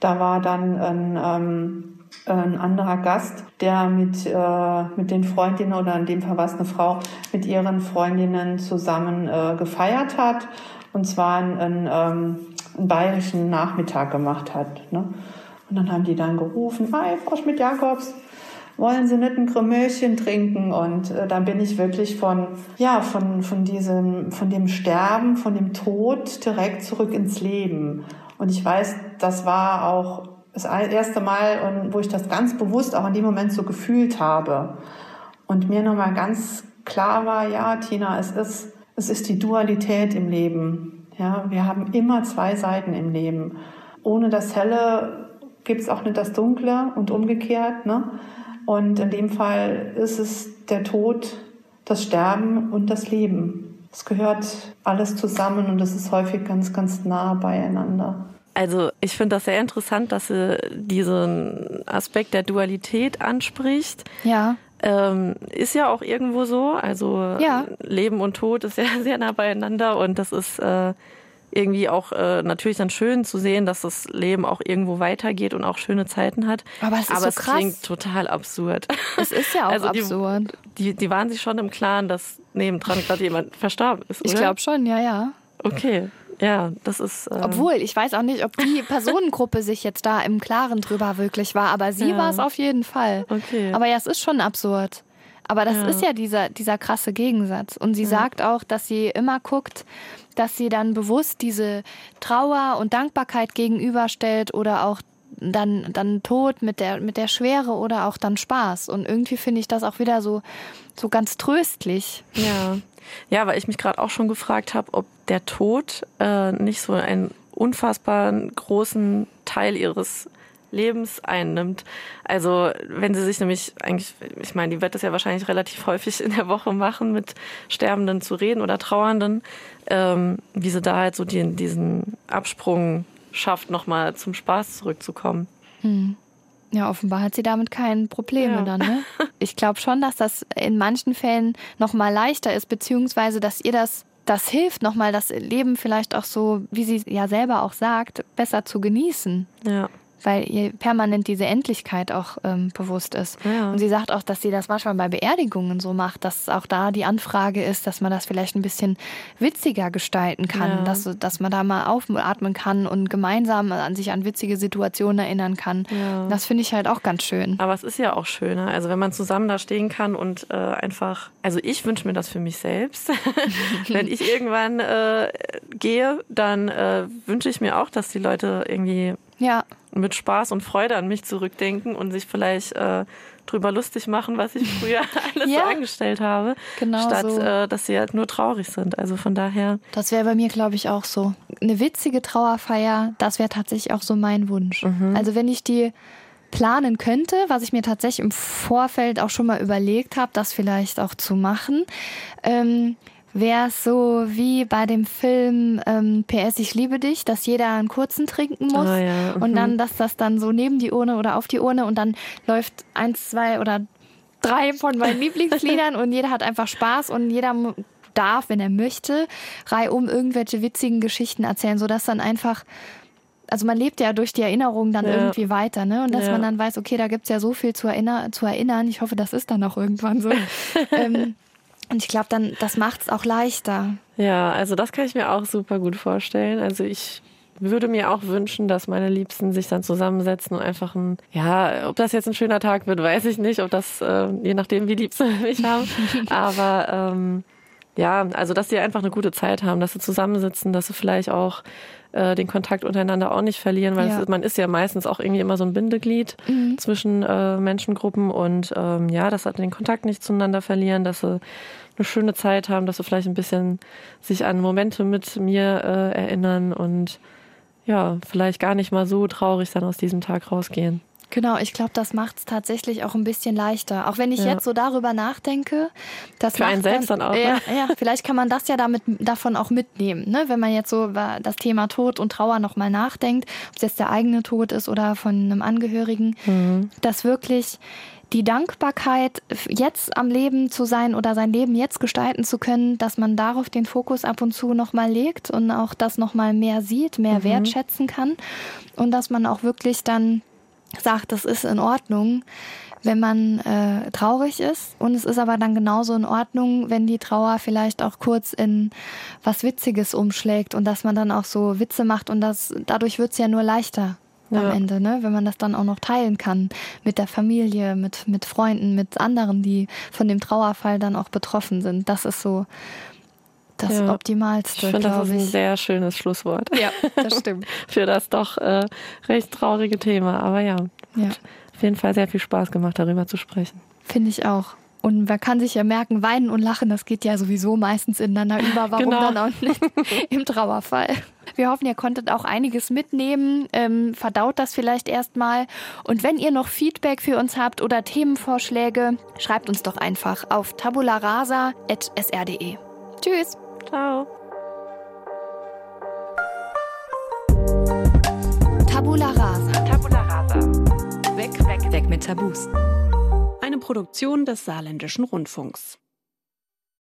[SPEAKER 5] Da war dann ein, ähm, ein anderer Gast, der mit, äh, mit den Freundinnen, oder in dem Fall war es eine Frau, mit ihren Freundinnen zusammen äh, gefeiert hat. Und zwar einen, einen, ähm, einen bayerischen Nachmittag gemacht hat. Ne? Und dann haben die dann gerufen, hi, Frau Schmidt-Jakobs, wollen Sie nicht ein Grimmelchen trinken? Und äh, dann bin ich wirklich von, ja, von, von diesem, von dem Sterben, von dem Tod direkt zurück ins Leben. Und ich weiß, das war auch das erste Mal, wo ich das ganz bewusst auch in dem Moment so gefühlt habe. Und mir nochmal ganz klar war, ja, Tina, es ist, es ist die Dualität im Leben. Ja, wir haben immer zwei Seiten im Leben. Ohne das Helle gibt es auch nicht das Dunkle und umgekehrt, ne? Und in dem Fall ist es der Tod, das Sterben und das Leben. Es gehört alles zusammen und es ist häufig ganz, ganz nah beieinander.
[SPEAKER 3] Also ich finde das sehr interessant, dass sie diesen Aspekt der Dualität anspricht.
[SPEAKER 1] Ja.
[SPEAKER 3] Ähm, ist ja auch irgendwo so. Also
[SPEAKER 1] ja.
[SPEAKER 3] Leben und Tod ist ja sehr nah beieinander und das ist äh, irgendwie auch äh, natürlich dann schön zu sehen, dass das Leben auch irgendwo weitergeht und auch schöne Zeiten hat.
[SPEAKER 1] Aber es ist
[SPEAKER 3] Aber
[SPEAKER 1] so
[SPEAKER 3] es
[SPEAKER 1] krass.
[SPEAKER 3] klingt total absurd.
[SPEAKER 1] Es ist ja auch
[SPEAKER 3] also die,
[SPEAKER 1] absurd.
[SPEAKER 3] Die, die waren sich schon im Klaren, dass nebendran gerade jemand verstorben ist, oder?
[SPEAKER 1] Ich glaube schon, ja, ja.
[SPEAKER 3] Okay. Ja, das ist... Äh
[SPEAKER 1] Obwohl, ich weiß auch nicht, ob die Personengruppe sich jetzt da im Klaren drüber wirklich war, aber sie
[SPEAKER 3] ja.
[SPEAKER 1] war es auf jeden Fall.
[SPEAKER 3] Okay.
[SPEAKER 1] Aber ja, es ist schon absurd. Aber das
[SPEAKER 3] ja.
[SPEAKER 1] ist ja dieser, dieser krasse Gegensatz. Und sie
[SPEAKER 3] ja.
[SPEAKER 1] sagt auch, dass sie immer guckt, dass sie dann bewusst diese Trauer und Dankbarkeit gegenüberstellt oder auch dann, dann Tod mit der, mit der Schwere oder auch dann Spaß. Und irgendwie finde ich das auch wieder so, so ganz tröstlich.
[SPEAKER 3] Ja. Ja, weil ich mich gerade auch schon gefragt habe, ob der Tod äh, nicht so einen unfassbar großen Teil ihres Lebens einnimmt. Also wenn sie sich nämlich eigentlich, ich meine, die wird das ja wahrscheinlich relativ häufig in der Woche machen, mit Sterbenden zu reden oder Trauernden, ähm, wie sie da halt so die, diesen Absprung schafft, nochmal zum Spaß zurückzukommen.
[SPEAKER 1] Hm. Ja, offenbar hat sie damit keine Probleme
[SPEAKER 3] ja.
[SPEAKER 1] dann, ne? Ich glaube schon, dass das in manchen Fällen noch mal leichter ist, beziehungsweise, dass ihr das, das hilft, noch mal das Leben vielleicht auch so, wie sie ja selber auch sagt, besser zu genießen.
[SPEAKER 3] Ja.
[SPEAKER 1] Weil ihr permanent diese Endlichkeit auch ähm, bewusst ist.
[SPEAKER 3] Ja.
[SPEAKER 1] Und sie sagt auch, dass sie das manchmal bei Beerdigungen so macht, dass auch da die Anfrage ist, dass man das vielleicht ein bisschen witziger gestalten kann,
[SPEAKER 3] ja.
[SPEAKER 1] dass, dass man da mal aufatmen kann und gemeinsam an sich an witzige Situationen erinnern kann.
[SPEAKER 3] Ja.
[SPEAKER 1] Das finde ich halt auch ganz schön.
[SPEAKER 3] Aber es ist ja auch schöner, also wenn man zusammen da stehen kann und äh, einfach, also ich wünsche mir das für mich selbst. Wenn ich irgendwann äh, gehe, dann äh, wünsche ich mir auch, dass die Leute irgendwie
[SPEAKER 1] ja.
[SPEAKER 3] mit Spaß und Freude an mich zurückdenken und sich vielleicht äh, drüber lustig machen, was ich früher alles
[SPEAKER 1] ja.
[SPEAKER 3] so angestellt habe,
[SPEAKER 1] genau
[SPEAKER 3] statt
[SPEAKER 1] so.
[SPEAKER 3] äh, dass sie halt nur traurig sind. Also von daher.
[SPEAKER 1] Das wäre bei mir, glaube ich, auch so. Eine witzige Trauerfeier, das wäre tatsächlich auch so mein Wunsch.
[SPEAKER 3] Mhm.
[SPEAKER 1] Also wenn ich die planen könnte, was ich mir tatsächlich im Vorfeld auch schon mal überlegt habe, das vielleicht auch zu machen, ähm, wäre es so wie bei dem Film ähm, P S Ich liebe dich, dass jeder einen kurzen trinken muss
[SPEAKER 3] oh ja, mhm.
[SPEAKER 1] und dann, dass das dann so neben die Urne oder auf die Urne und dann läuft eins, zwei oder drei von meinen Lieblingsliedern und jeder hat einfach Spaß und jeder darf, wenn er möchte, reihum irgendwelche witzigen Geschichten erzählen, sodass dann einfach, also man lebt ja durch die Erinnerung dann
[SPEAKER 3] ja.
[SPEAKER 1] irgendwie weiter, ne? Und dass
[SPEAKER 3] ja.
[SPEAKER 1] man dann weiß, okay, da gibt's ja so viel zu, erinner- zu erinnern. Ich hoffe, das ist dann auch irgendwann so. ähm, Und ich glaube, dann das macht es auch leichter.
[SPEAKER 3] Ja, also das kann ich mir auch super gut vorstellen. Also ich würde mir auch wünschen, dass meine Liebsten sich dann zusammensetzen und einfach ein, ja, ob das jetzt ein schöner Tag wird, weiß ich nicht, ob das, äh, je nachdem, wie lieb sie mich haben. Aber ähm, ja, also dass sie einfach eine gute Zeit haben, dass sie zusammensitzen, dass sie vielleicht auch äh, den Kontakt untereinander auch nicht verlieren, weil
[SPEAKER 1] ja.
[SPEAKER 3] es, man ist ja meistens auch irgendwie immer so ein Bindeglied
[SPEAKER 1] mhm.
[SPEAKER 3] zwischen äh, Menschengruppen und ähm, ja, dass sie den Kontakt nicht zueinander verlieren, dass sie eine schöne Zeit haben, dass sie vielleicht ein bisschen sich an Momente mit mir äh, erinnern und ja, vielleicht gar nicht mal so traurig dann aus diesem Tag rausgehen.
[SPEAKER 1] Genau, ich glaube, das macht es tatsächlich auch ein bisschen leichter. Auch wenn ich
[SPEAKER 3] ja.
[SPEAKER 1] jetzt so darüber nachdenke. Das
[SPEAKER 3] Für einen selbst dann, dann auch.
[SPEAKER 1] Ja,
[SPEAKER 3] ne?
[SPEAKER 1] ja, vielleicht kann man das ja damit, davon auch mitnehmen. Ne? Wenn man jetzt so über das Thema Tod und Trauer nochmal nachdenkt, ob es jetzt der eigene Tod ist oder von einem Angehörigen, mhm. dass wirklich die Dankbarkeit, jetzt am Leben zu sein oder sein Leben jetzt gestalten zu können, dass man darauf den Fokus ab und zu nochmal legt und auch das nochmal mehr sieht, mehr mhm. wertschätzen kann und dass man auch wirklich dann sagt, das ist in Ordnung, wenn man äh, traurig ist. Und es ist aber dann genauso in Ordnung, wenn die Trauer vielleicht auch kurz in was Witziges umschlägt und dass man dann auch so Witze macht und das, dadurch wird es ja nur leichter ja. am Ende, ne? Wenn man das dann auch noch teilen kann mit der Familie, mit, mit Freunden, mit anderen, die von dem Trauerfall dann auch betroffen sind. Das ist so das ja. Optimalste,
[SPEAKER 3] ich finde, das ist
[SPEAKER 1] ich.
[SPEAKER 3] ein sehr schönes Schlusswort.
[SPEAKER 1] Ja, das stimmt.
[SPEAKER 3] Für das doch äh, recht traurige Thema. Aber ja,
[SPEAKER 1] ja.
[SPEAKER 3] Hat auf jeden Fall sehr viel Spaß gemacht, darüber zu sprechen.
[SPEAKER 1] Finde ich auch. Und man kann sich ja merken, weinen und lachen, das geht ja sowieso meistens ineinander über. Warum
[SPEAKER 3] genau.
[SPEAKER 1] dann auch nicht im Trauerfall? Wir hoffen, ihr konntet auch einiges mitnehmen. Ähm, verdaut das vielleicht erstmal. Und wenn ihr noch Feedback für uns habt oder Themenvorschläge, schreibt uns doch einfach auf tabularasa at s r punkt d e. Tschüss.
[SPEAKER 3] Ciao.
[SPEAKER 2] Tabula Rasa. Tabula Rasa. Weg, weg, weg mit Tabus.
[SPEAKER 6] Eine Produktion des Saarländischen Rundfunks.